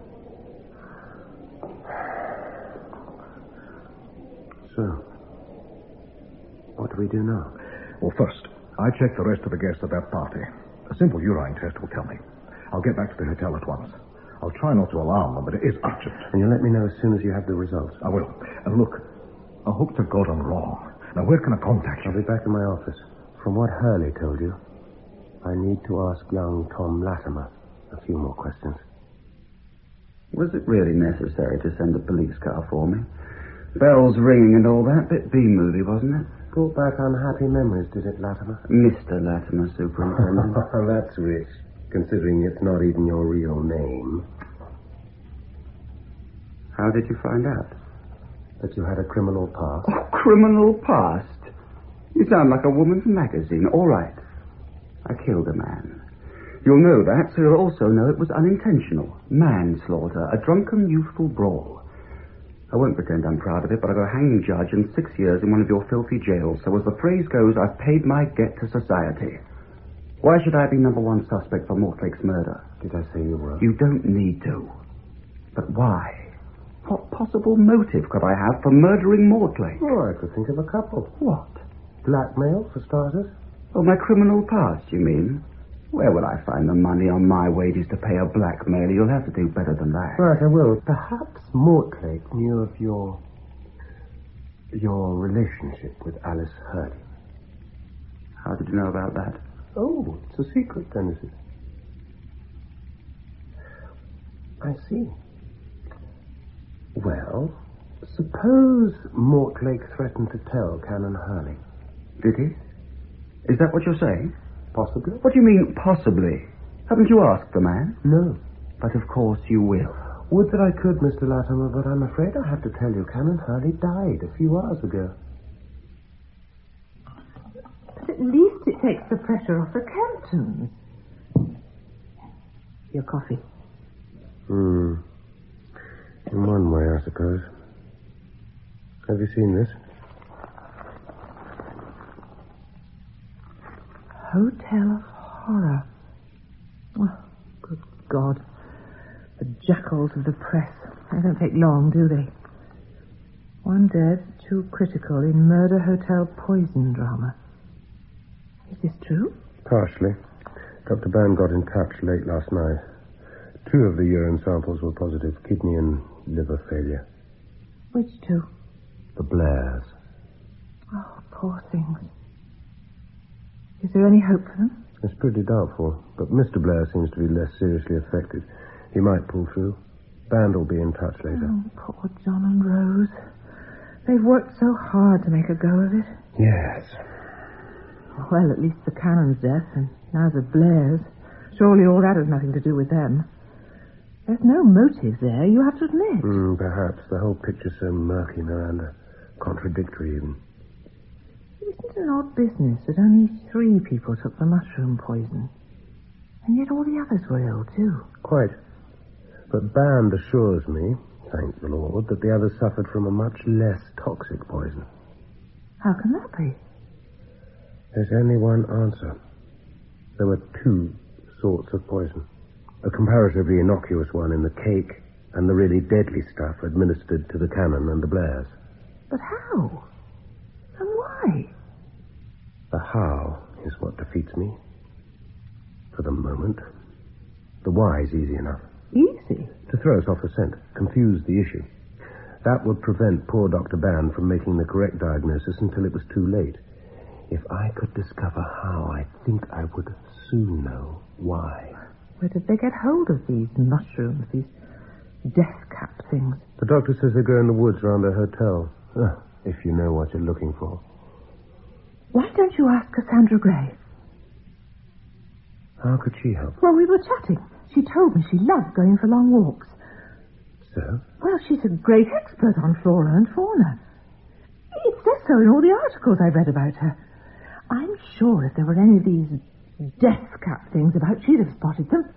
S10: So, what do we do now?
S5: Well, first, I check the rest of the guests at that party. A simple urine test will tell me. I'll get back to the hotel at once. I'll try not to alarm them, but it is urgent.
S10: And you'll let me know as soon as you have the results.
S5: I will. And look, I hope to God I'm wrong. Now, where can I contact you?
S10: I'll be back in my office. From what Hurley told you, I need to ask young Tom Latimer a few more questions.
S4: Was it really necessary to send a police car for me? Bells ringing and all that. Bit B-movie, wasn't it?
S10: Brought back unhappy memories, did it, Latimer?
S4: Mr. Latimer, Superintendent.
S10: That's rich, considering it's not even your real name.
S4: How did you find out?
S10: That you had a criminal past.
S4: Oh, criminal past? You sound like a woman's magazine. All right. I killed a man. You'll know that, so you'll also know it was unintentional. Manslaughter. A drunken, youthful brawl. I won't pretend I'm proud of it, but I got a hanging judge and 6 years in one of your filthy jails. So as the phrase goes, I've paid my debt to society. Why should I be number one suspect for Mortlake's murder?
S10: Did I say you were?
S4: You don't need to. But why? What possible motive could I have for murdering Mortlake?
S10: Oh, I could think of a couple.
S4: What?
S10: Blackmail, for starters.
S4: Oh, my criminal past, you mean? Where will I find the money on my wages to pay a blackmailer? You'll have to do better than that.
S10: Right, I will. Perhaps Mortlake knew of your relationship with Alice Hurley.
S4: How did you know about that?
S10: Oh, it's a secret then, is it? I see. Well, suppose Mortlake threatened to tell Canon Hurley.
S4: Did he? Is that what you're saying?
S10: Possibly.
S4: What do you mean, possibly? Haven't you asked the man?
S10: No.
S4: But of course you will.
S10: Would that I could, Mr. Latimer, but I'm afraid I have to tell you Canon Hurley died a few hours ago.
S2: But at least it takes the pressure off the Camptons. Your coffee.
S10: In one way, I suppose. Have you seen this?
S2: Hotel of Horror. Oh, good God. The jackals of the press. They don't take long, do they? 1 dead, 2 critical in murder hotel poison drama. Is this true?
S10: Partially. Dr. Ban got in touch late last night. 2 of the urine samples were positive, kidney and liver failure.
S2: Which 2?
S10: The Blairs.
S2: Oh, poor things. Is there any hope for them?
S10: It's pretty doubtful, but Mr. Blair seems to be less seriously affected. He might pull through. Band will be in touch later.
S2: Oh, poor John and Rose. They've worked so hard to make a go of it.
S10: Yes.
S2: Well, at least the Cannon's death, and now the Blairs. Surely all that has nothing to do with them. There's no motive there, you have to admit.
S10: Perhaps. The whole picture's so murky, Miranda. Contradictory, even.
S2: Isn't it an odd business that only 3 people took the mushroom poison? And yet all the others were ill, too.
S10: Quite. But Band assures me, thank the Lord, that the others suffered from a much less toxic poison.
S2: How can that be?
S10: There's only one answer. There were 2 sorts of poison. A comparatively innocuous one in the cake, and the really deadly stuff administered to the Cannon and the Blairs.
S2: But how? And why?
S10: The how is what defeats me. For the moment. The why's easy enough.
S2: Easy?
S10: To throw us off the scent, confuse the issue. That would prevent poor Dr. Band from making the correct diagnosis until it was too late. If I could discover how, I think I would soon know why.
S2: Where did they get hold of these mushrooms, these death cap things?
S10: The doctor says they grow in the woods around their hotel. If you know what you're looking for.
S2: Why don't you ask Cassandra Gray?
S10: How could she help?
S2: Well, we were chatting. She told me she loved going for long walks.
S10: So?
S2: Well, she's a great expert on flora and fauna. It says so in all the articles I've read about her. I'm sure if there were any of these death cap things about, she'd have spotted them.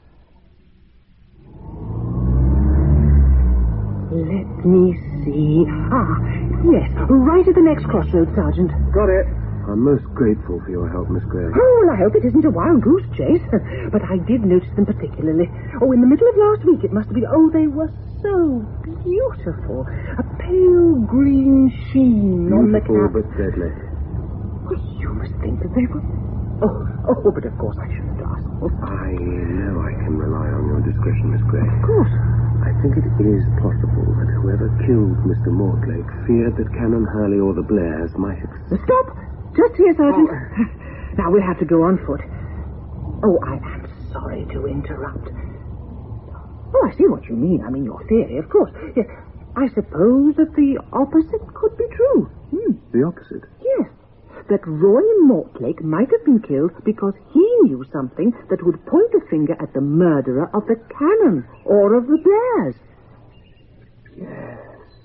S18: Let me see. Yes, right at the next crossroads, Sergeant.
S10: Got it. I'm most grateful for your help, Miss Gray.
S18: Oh, well, I hope it isn't a wild goose chase. But I did notice them particularly. Oh, in the middle of last week it must have been. Oh, they were so beautiful. A pale green sheen on the cap.
S10: But deadly.
S18: Well, you must think that they were... Oh, but of course I shouldn't ask.
S10: I know I can rely on your discretion, Miss Gray.
S18: Of course.
S10: I think it is possible that whoever killed Mr. Mortlake feared that Canon Hurley or the Blairs might have...
S18: Stop! Just here, Sergeant. Now, we'll have to go on foot. Oh, I am sorry to interrupt. Oh, I see what you mean. I mean, your theory, of course. Yes, I suppose that the opposite could be true.
S10: The opposite?
S18: Yes. That Roy Mortlake might have been killed because he knew something that would point a finger at the murderer of the Cannon or of the Blairs.
S10: Yes.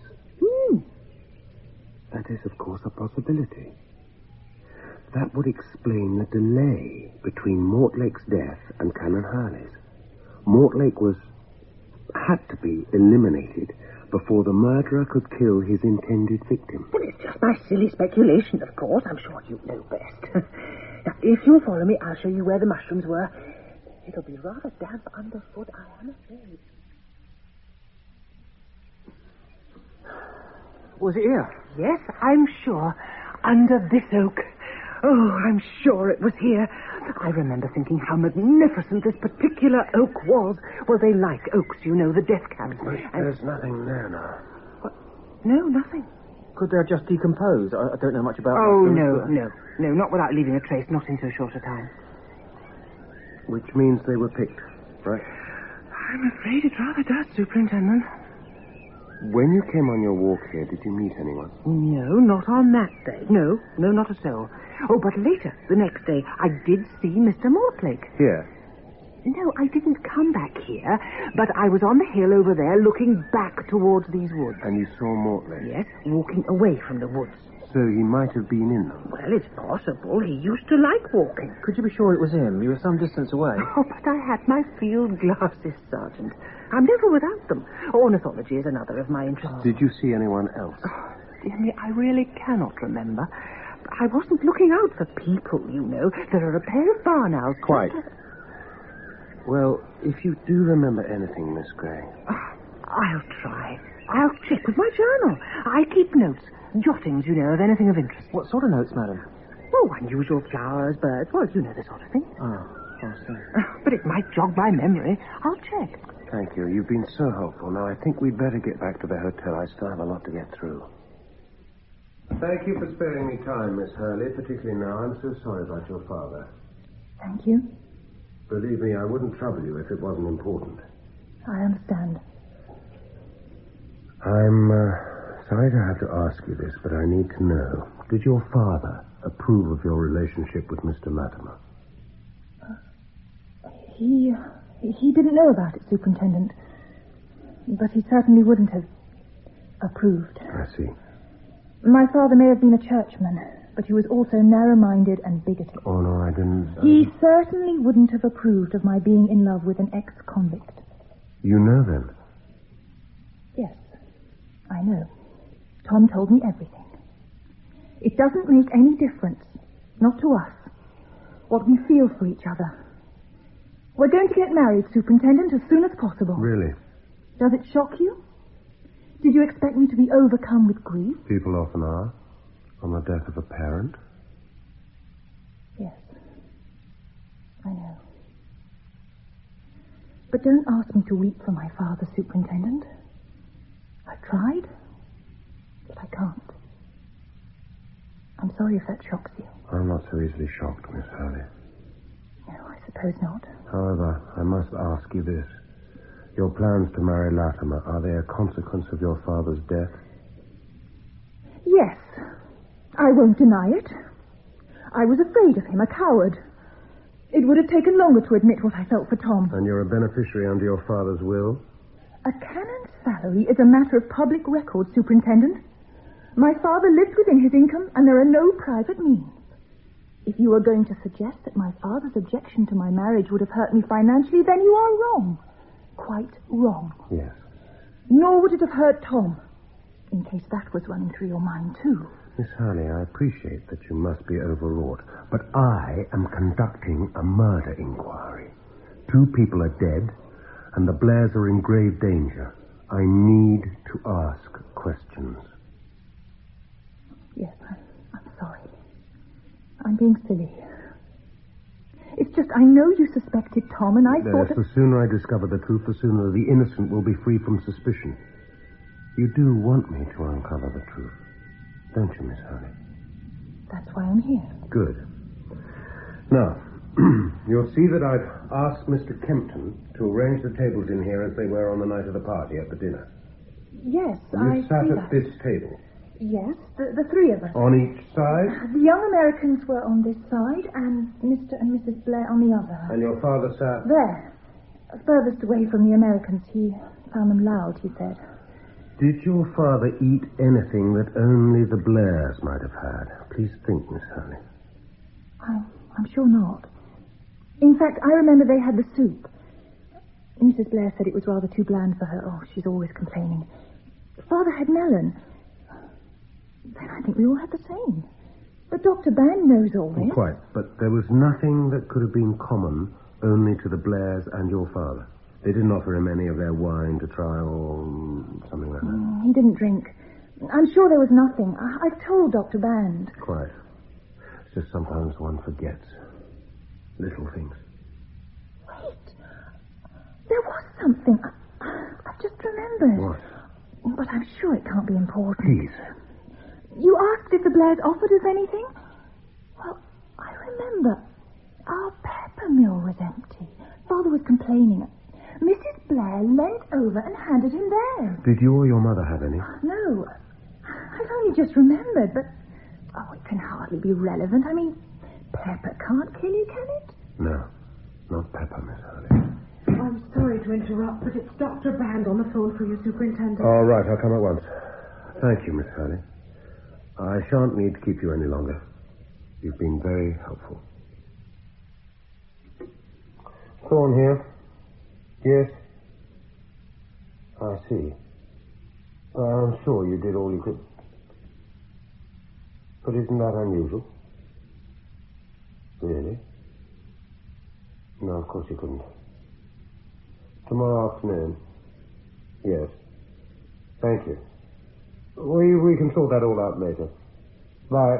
S10: That is, of course, a possibility. That would explain the delay between Mortlake's death and Canon Hurley's. Mortlake had to be eliminated before the murderer could kill his intended victim.
S18: Well, it's just my silly speculation, of course. I'm sure you know best. Now, if you'll follow me, I'll show you where the mushrooms were. It'll be rather damp underfoot, I am afraid.
S8: Was it here?
S18: Yes, I'm sure. Under this oak. Oh, I'm sure it was here. I remember thinking how magnificent this particular oak was. Well, they like oaks, you know, the death camps.
S10: There's nothing there now.
S18: What? No, nothing.
S8: Could they have just decomposed? I don't know much about
S18: Oh,
S8: mushrooms,
S18: no, not without leaving a trace, not in so short a time.
S10: Which means they were picked, right?
S18: I'm afraid it rather does, Superintendent.
S10: When you came on your walk here, did you meet anyone?
S18: No, not on that day. No, not a soul. Oh, but later, the next day, I did see Mr. Mortlake.
S10: Here?
S18: No, I didn't come back here, but I was on the hill over there looking back towards these woods.
S10: And you saw Mortlake?
S18: Yes, walking away from the woods.
S10: So he might have been in them?
S18: Well, it's possible. He used to like walking.
S8: Could you be sure it was him? You were some distance away.
S18: Oh, but I had my field glasses, Sergeant. I'm never without them. Ornithology is another of my interests.
S10: Did you see anyone else?
S18: Oh, dear me, I really cannot remember. I wasn't looking out for people, you know. There are a pair of barn owls.
S10: Quite. Well, if you do remember anything, Miss Gray.
S18: Oh, I'll try. I'll check with my journal. I keep notes, jottings, you know, of anything of interest.
S8: What sort of notes, madam?
S18: Oh, unusual flowers, birds. Well, you know the sort of thing.
S8: Oh, I see.
S18: But it might jog my memory. I'll check.
S10: Thank you. You've been so helpful. Now, I think we'd better get back to the hotel. I still have a lot to get through. Thank you for sparing me time, Miss Hurley, particularly now. I'm so sorry about your father.
S7: Thank you.
S10: Believe me, I wouldn't trouble you if it wasn't important.
S7: I understand.
S10: I'm sorry to have to ask you this, but I need to know. Did your father approve of your relationship with Mr. Latimer?
S7: He didn't know about it, Superintendent. But he certainly wouldn't have approved.
S10: I see.
S7: My father may have been a churchman, but he was also narrow-minded and bigoted.
S10: Oh, no, I didn't...
S7: He certainly wouldn't have approved of my being in love with an ex-convict.
S10: You know, then?
S7: Yes, I know. Tom told me everything. It doesn't make any difference, not to us, what we feel for each other. We're going to get married, Superintendent, as soon as possible.
S10: Really?
S7: Does it shock you? Did you expect me to be overcome with grief?
S10: People often are. On the death of a parent.
S7: Yes. I know. But don't ask me to weep for my father, Superintendent. I've tried, but I can't. I'm sorry if that shocks you.
S10: I'm not so easily shocked, Miss Hurley.
S7: No, I suppose not.
S10: However, I must ask you this. Your plans to marry Latimer, are they a consequence of your father's death?
S7: Yes. I won't deny it. I was afraid of him, a coward. It would have taken longer to admit what I felt for Tom.
S10: And you're a beneficiary under your father's will?
S7: A canon's salary is a matter of public record, Superintendent. My father lives within his income, and there are no private means. If you are going to suggest that my father's objection to my marriage would have hurt me financially, then you are wrong. Quite wrong.
S10: Yes.
S7: Nor would it have hurt Tom, in case that was running through your mind, too.
S10: Miss Hurley, I appreciate that you must be overwrought, but I am conducting a murder inquiry. 2 people are dead, and the Blairs are in grave danger. I need to ask questions.
S7: Yes, I'm sorry. I'm being silly. It's just I know you suspected Tom, and I thought...
S10: The sooner I discover the truth, the sooner the innocent will be free from suspicion. You do want me to uncover the truth, don't you, Miss Hurley?
S7: That's why I'm here.
S10: Good. Now, you'll see that I've asked Mr. Kempton to arrange the tables in here as they were on the night of the party at the dinner.
S7: Yes,
S10: You sat at this table.
S7: Yes, the 3 of us.
S10: On each side?
S7: The young Americans were on this side, and Mr. and Mrs. Blair on the other.
S10: And your father sat?
S7: There. Furthest away from the Americans. He found them loud, he said.
S10: Did your father eat anything that only the Blairs might have had? Please think, Miss Hurley.
S7: I'm sure not. In fact, I remember they had the soup. Mrs. Blair said it was rather too bland for her. Oh, she's always complaining. Father had melon. Then I think we all had the same. But Dr. Band knows all this.
S10: Quite. But there was nothing that could have been common only to the Blairs and your father. They didn't offer him any of their wine to try or something like that.
S7: He didn't drink. I'm sure there was nothing. I've told Dr. Band.
S10: Quite. It's just sometimes one forgets little things.
S7: Wait. There was something. I've just remembered.
S10: What?
S7: But I'm sure it can't be important.
S10: Please.
S7: You asked if the Blairs offered us anything? Well, I remember. Our pepper mill was empty. Father was complaining. Mrs. Blair leant over and handed him theirs.
S10: Did you or your mother have any?
S7: No. I've only just remembered, but... Oh, it can hardly be relevant. I mean, pepper can't kill you, can it?
S10: No. Not pepper, Miss Hurley.
S2: I'm sorry to interrupt, but it's Dr. Band on the phone for you, Superintendent.
S10: All right, I'll come at once. Thank you, Miss Hurley. I shan't need to keep you any longer. You've been very helpful. Thorne here. Yes. I see. I'm sure you did all you could. But isn't that unusual? Really? No, of course you couldn't. Tomorrow afternoon? Yes. Thank you. We can sort that all out later. Bye.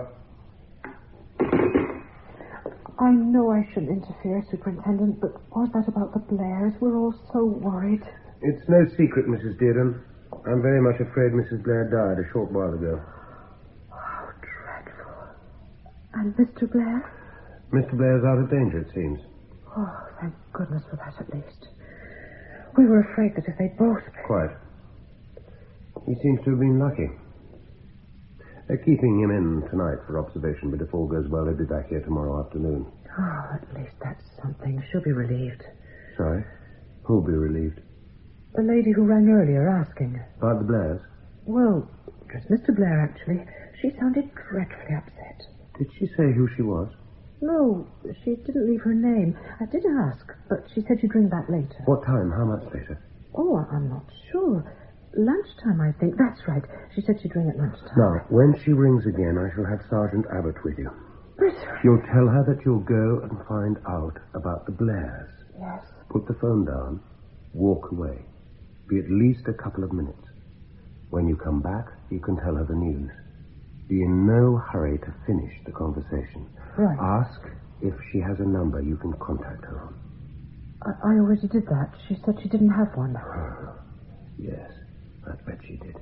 S2: I know I shouldn't interfere, Superintendent, but was that about the Blairs? We're all so worried.
S10: It's no secret, Mrs. Dearden. I'm very much afraid Mrs. Blair died a short while ago.
S2: Oh, dreadful. And Mr. Blair?
S10: Mr. Blair's out of danger, it seems.
S2: Oh, thank goodness for that, at least. We were afraid that if they both...
S10: Quite. He seems to have been lucky. They're keeping him in tonight for observation, but if all goes well, he'll be back here tomorrow afternoon.
S2: Oh, at least that's something. She'll be relieved.
S10: Sorry? Who'll be relieved?
S2: The lady who rang earlier asking.
S10: About the Blairs?
S2: Well, it was Mr. Blair, actually. She sounded dreadfully upset.
S10: Did she say who she was?
S2: No, she didn't leave her name. I did ask, but she said she'd ring back later.
S10: What time? How much later?
S2: Oh, I'm not sure. Lunchtime, I think. That's right. She said she'd ring at lunchtime.
S10: Now, when she rings again, I shall have Sergeant Abbott with you.
S2: But...
S10: You'll tell her that you'll go and find out about the Blairs.
S2: Yes.
S10: Put the phone down. Walk away. Be at least a couple of minutes. When you come back, you can tell her the news. Be in no hurry to finish the conversation.
S2: Right.
S10: Ask if she has a number you can contact her on.
S2: I already did that. She said she didn't have one.
S10: Yes, I bet she did.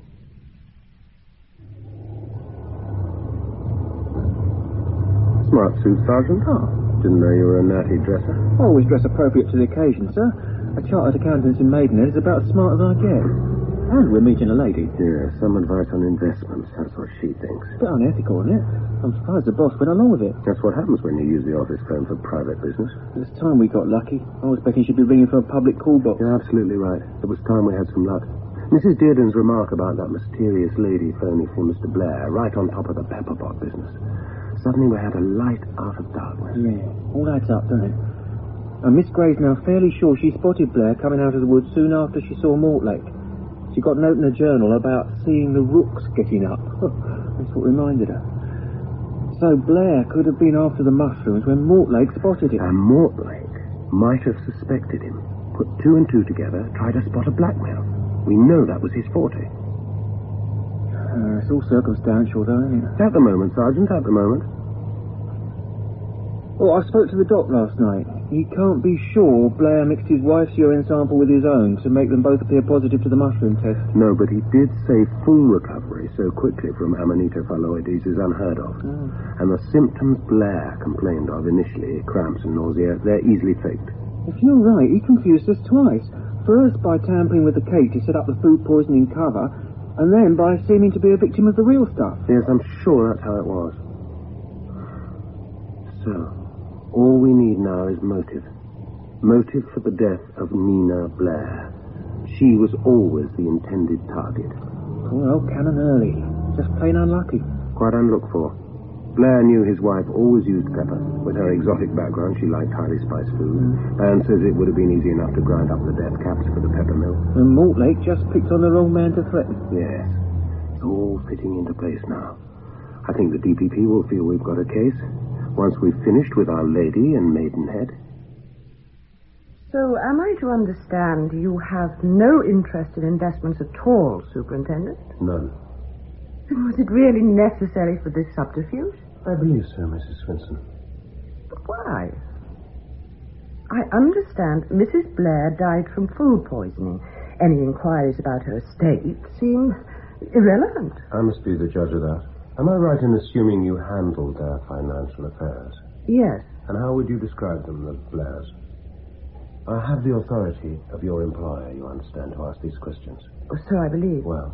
S10: Smart suit, Sergeant.
S8: Oh.
S10: Didn't know you were a natty dresser.
S8: Always dress appropriate to the occasion, sir. A chartered accountant in Maidenhead is about as smart as I get. And we're meeting a lady.
S10: Yeah, some advice on investments. That's what she thinks.
S8: Bit unethical, isn't it? I'm surprised the boss went along with it.
S10: That's what happens when you use the office phone for private business.
S8: It's time we got lucky. I was betting she'd be ringing for a public call box.
S10: You're absolutely right. It was time we had some luck. Mrs. Dearden's remark about that mysterious lady phoning for Mr. Blair right on top of the pepper pot business. Suddenly we had a light out of darkness.
S8: Yeah, all adds up, doesn't it? And Miss Gray's now fairly sure she spotted Blair coming out of the woods soon after she saw Mortlake. She got a note in her journal about seeing the rooks getting up. That's what reminded her. So Blair could have been after the mushrooms when Mortlake spotted him.
S10: And Mortlake might have suspected him, put two and two together, tried to spot a blackmail. We know that was his forte.
S8: It's all circumstantial, though, isn't it?
S10: At the moment, Sergeant, at the moment.
S8: Oh, I spoke to the doc last night. He can't be sure Blair mixed his wife's urine sample with his own to make them both appear positive to the mushroom test.
S10: No, but he did say full recovery so quickly from Amanita phalloides is unheard of.
S8: Oh.
S10: And the symptoms Blair complained of initially, cramps and nausea, they're easily faked.
S8: If you're right, he confused us twice. First by tampering with the cake to set up the food poisoning cover, and then by seeming to be a victim of the real stuff.
S10: Yes, I'm sure that's how it was. So, all we need now is motive. Motive for the death of Nina Blair. She was always the intended target.
S8: Well, cannon early. Just plain unlucky.
S10: Quite unlooked for. Blair knew his wife always used pepper. With her exotic background, she liked highly spiced food. And says it would have been easy enough to grind up the death caps for the pepper mill.
S8: And Mortlake just picked on the wrong man to threaten.
S10: Yes. It's all fitting into place now. I think the DPP will feel we've got a case once we've finished with Our Lady and Maidenhead.
S20: So, am I to understand you have no interest in investments at all, Superintendent?
S10: None.
S20: Was it really necessary for this subterfuge?
S10: I believe so, Mrs. Swenson.
S20: But why? I understand Mrs. Blair died from food poisoning. Any inquiries about her estate seem irrelevant.
S10: I must be the judge of that. Am I right in assuming you handled their financial affairs?
S20: Yes.
S10: And how would you describe them, the Blairs? I have the authority of your employer, you understand, to ask these questions.
S20: So I believe.
S10: Well?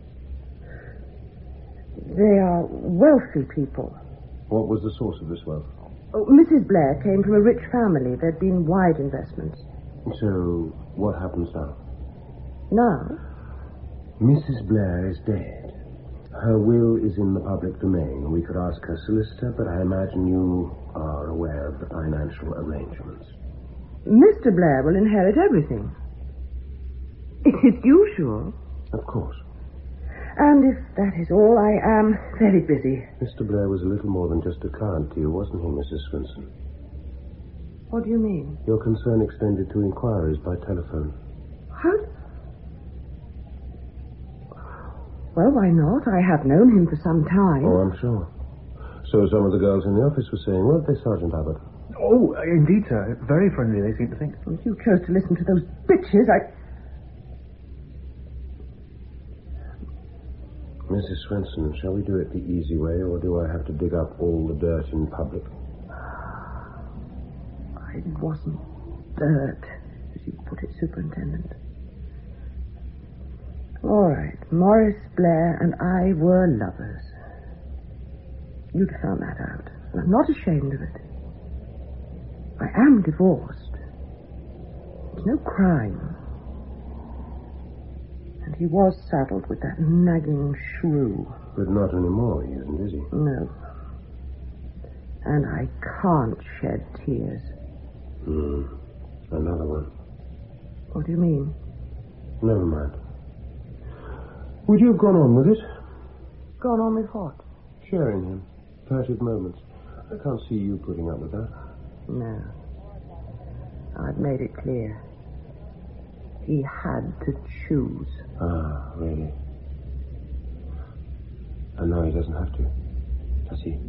S20: They are wealthy people.
S10: What was the source of this wealth?
S20: Oh, Mrs. Blair came from a rich family. There'd been wide investments.
S10: So, what happens now?
S20: Now?
S10: Mrs. Blair is dead. Her will is in the public domain. We could ask her solicitor, but I imagine you are aware of the financial arrangements.
S20: Mr. Blair will inherit everything. It is usual.
S10: Of course.
S20: And if that is all, I am very busy.
S10: Mr. Blair was a little more than just a client to you, wasn't he, Mrs. Swenson?
S20: What do you mean?
S10: Your concern extended to inquiries by telephone.
S20: How? Well, why not? I have known him for some time.
S10: Oh, I'm sure. So some of the girls in the office were saying, weren't they, Sergeant Abbott?
S3: Oh, indeed, sir. Very friendly, they seem to think.
S20: If you chose to listen to those bitches,
S10: Mrs. Swenson, shall we do it the easy way, or do I have to dig up all the dirt in public?
S20: It wasn't dirt, as you put it, Superintendent. All right, Morris Blair and I were lovers. You'd found that out, and I'm not ashamed of it. I am divorced. It's no crime. And he was saddled with that nagging shrew.
S10: But not anymore, he isn't, is he?
S20: No. And I can't shed tears.
S10: Another one.
S20: What do you mean?
S10: Never mind. Would you have gone on with it?
S20: Gone on with what?
S10: Sharing him. Furtive moments. I can't see you putting up with that.
S20: No. I've made it clear. He had to choose.
S10: Ah, really? And now he doesn't have to, does he?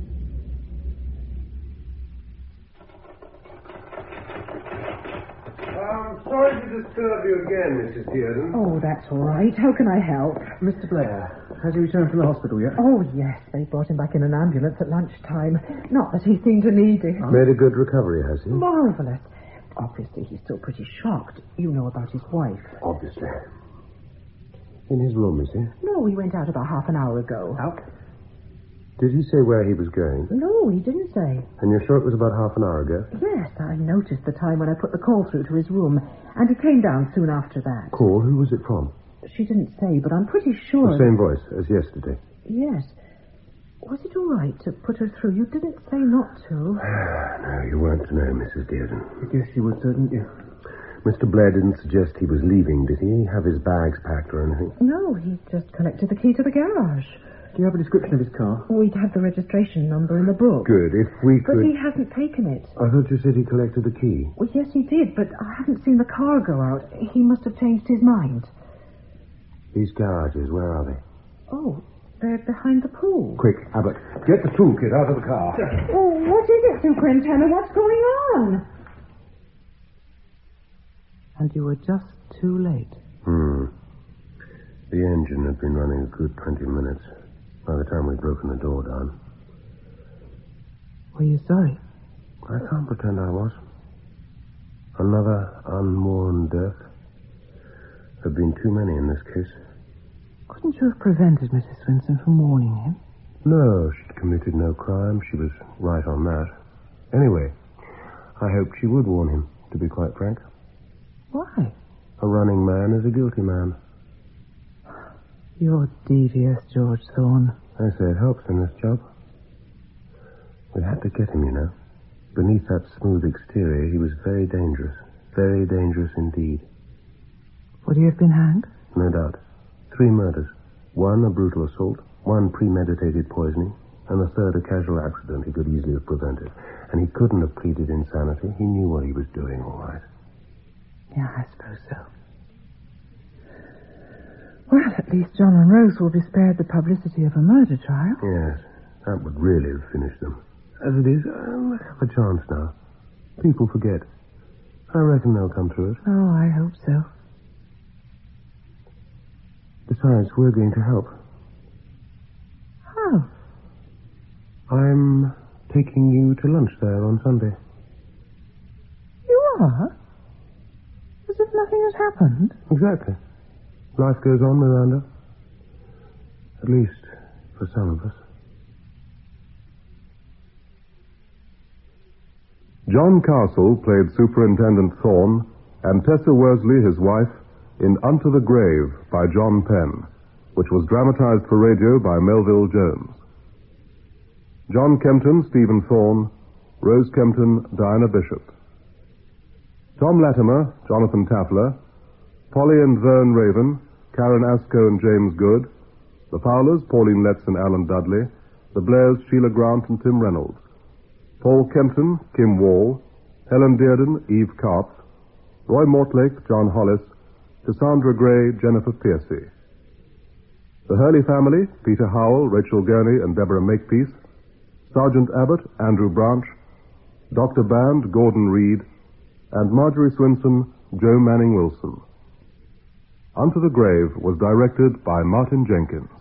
S10: I'm sorry to disturb you again, Mrs. Dearden.
S2: Oh, that's all right. How can I help?
S3: Mr. Blair, has he returned from the hospital yet?
S2: Oh, yes. They brought him back in an ambulance at lunchtime. Not that he seemed to need it.
S10: Made a good recovery, has he?
S2: Marvellous. Obviously, he's still pretty shocked. You know about his wife.
S10: Obviously. In his room, is he?
S2: No, he went out about half an hour ago.
S3: Out?
S10: Did he say where he was going?
S2: No, he didn't say.
S10: And you're sure it was about half an hour ago?
S2: Yes, I noticed the time when I put the call through to his room, and he came down soon after that.
S10: Call? Who was it from?
S2: She didn't say, but I'm pretty sure...
S10: The same voice as yesterday?
S2: Yes. Was it all right to put her through? You didn't say not to.
S10: No, you weren't to know, Mrs. Dearden.
S3: I guess you would, didn't you?
S10: Mr. Blair didn't suggest he was leaving, did he? Have his bags packed or anything?
S2: No, he just collected the key to the garage.
S3: Do you have a description of his car?
S2: We'd have the registration number in the book.
S10: Good, if we could...
S2: But he hasn't taken it.
S10: I thought you said he collected the key.
S2: Well, yes, he did, but I haven't seen the car go out. He must have changed his mind.
S10: These garages, where are they?
S2: Oh, they're behind the pool.
S10: Quick, Abbott, get the toolkit out of the car.
S2: Oh, what is it, Superintendent? What's going on? And you were just too late.
S10: The engine had been running a good 20 minutes by the time we'd broken the door down.
S2: Were you sorry?
S10: I can't pretend I was. Another unmourned death. There have been too many in this case.
S2: Couldn't you have prevented Mrs. Swenson from warning him?
S10: No, she'd committed no crime. She was right on that. Anyway, I hoped she would warn him, to be quite frank.
S2: Why?
S10: A running man is a guilty man.
S2: You're devious, George Thorne.
S10: I say it helps in this job. We had to get him, you know. Beneath that smooth exterior, he was very dangerous. Very dangerous indeed.
S2: Would he have been hanged?
S10: No doubt. 3 murders. 1 a brutal assault, 1 premeditated poisoning, and the 3rd a casual accident he could easily have prevented. And he couldn't have pleaded insanity. He knew what he was doing, all right.
S2: Yeah, I suppose so. Well, at least John and Rose will be spared the publicity of a murder trial.
S10: Yes, that would really have finished them. As it is, we'll have a chance now. People forget. I reckon they'll come to it.
S2: Oh, I hope so.
S10: Besides, we're going to help.
S2: How?
S10: I'm taking you to lunch there on Sunday.
S2: You are? As if nothing has happened.
S10: Exactly. Life goes on, Miranda. At least, for some of us.
S1: John Castle played Superintendent Thorne and Tessa Worsley, his wife, in Unto the Grave by John Penn, which was dramatized for radio by Melville Jones. John Kempton, Stephen Thorne, Rose Kempton, Diana Bishop. Tom Latimer, Jonathan Tafler, Polly and Vern Raven, Karen Asco and James Good, the Fowlers, Pauline Letts and Alan Dudley, the Blairs, Sheila Grant and Tim Reynolds, Paul Kempton, Kim Wall, Helen Dearden, Eve Karp, Roy Mortlake, John Hollis, Cassandra Gray, Jennifer Piercy. The Hurley family, Peter Howell, Rachel Gurney and Deborah Makepeace, Sergeant Abbott, Andrew Branch, Dr. Band, Gordon Reed, and Marjorie Swinson, Joe Manning Wilson. Unto the Grave was directed by Martin Jenkins.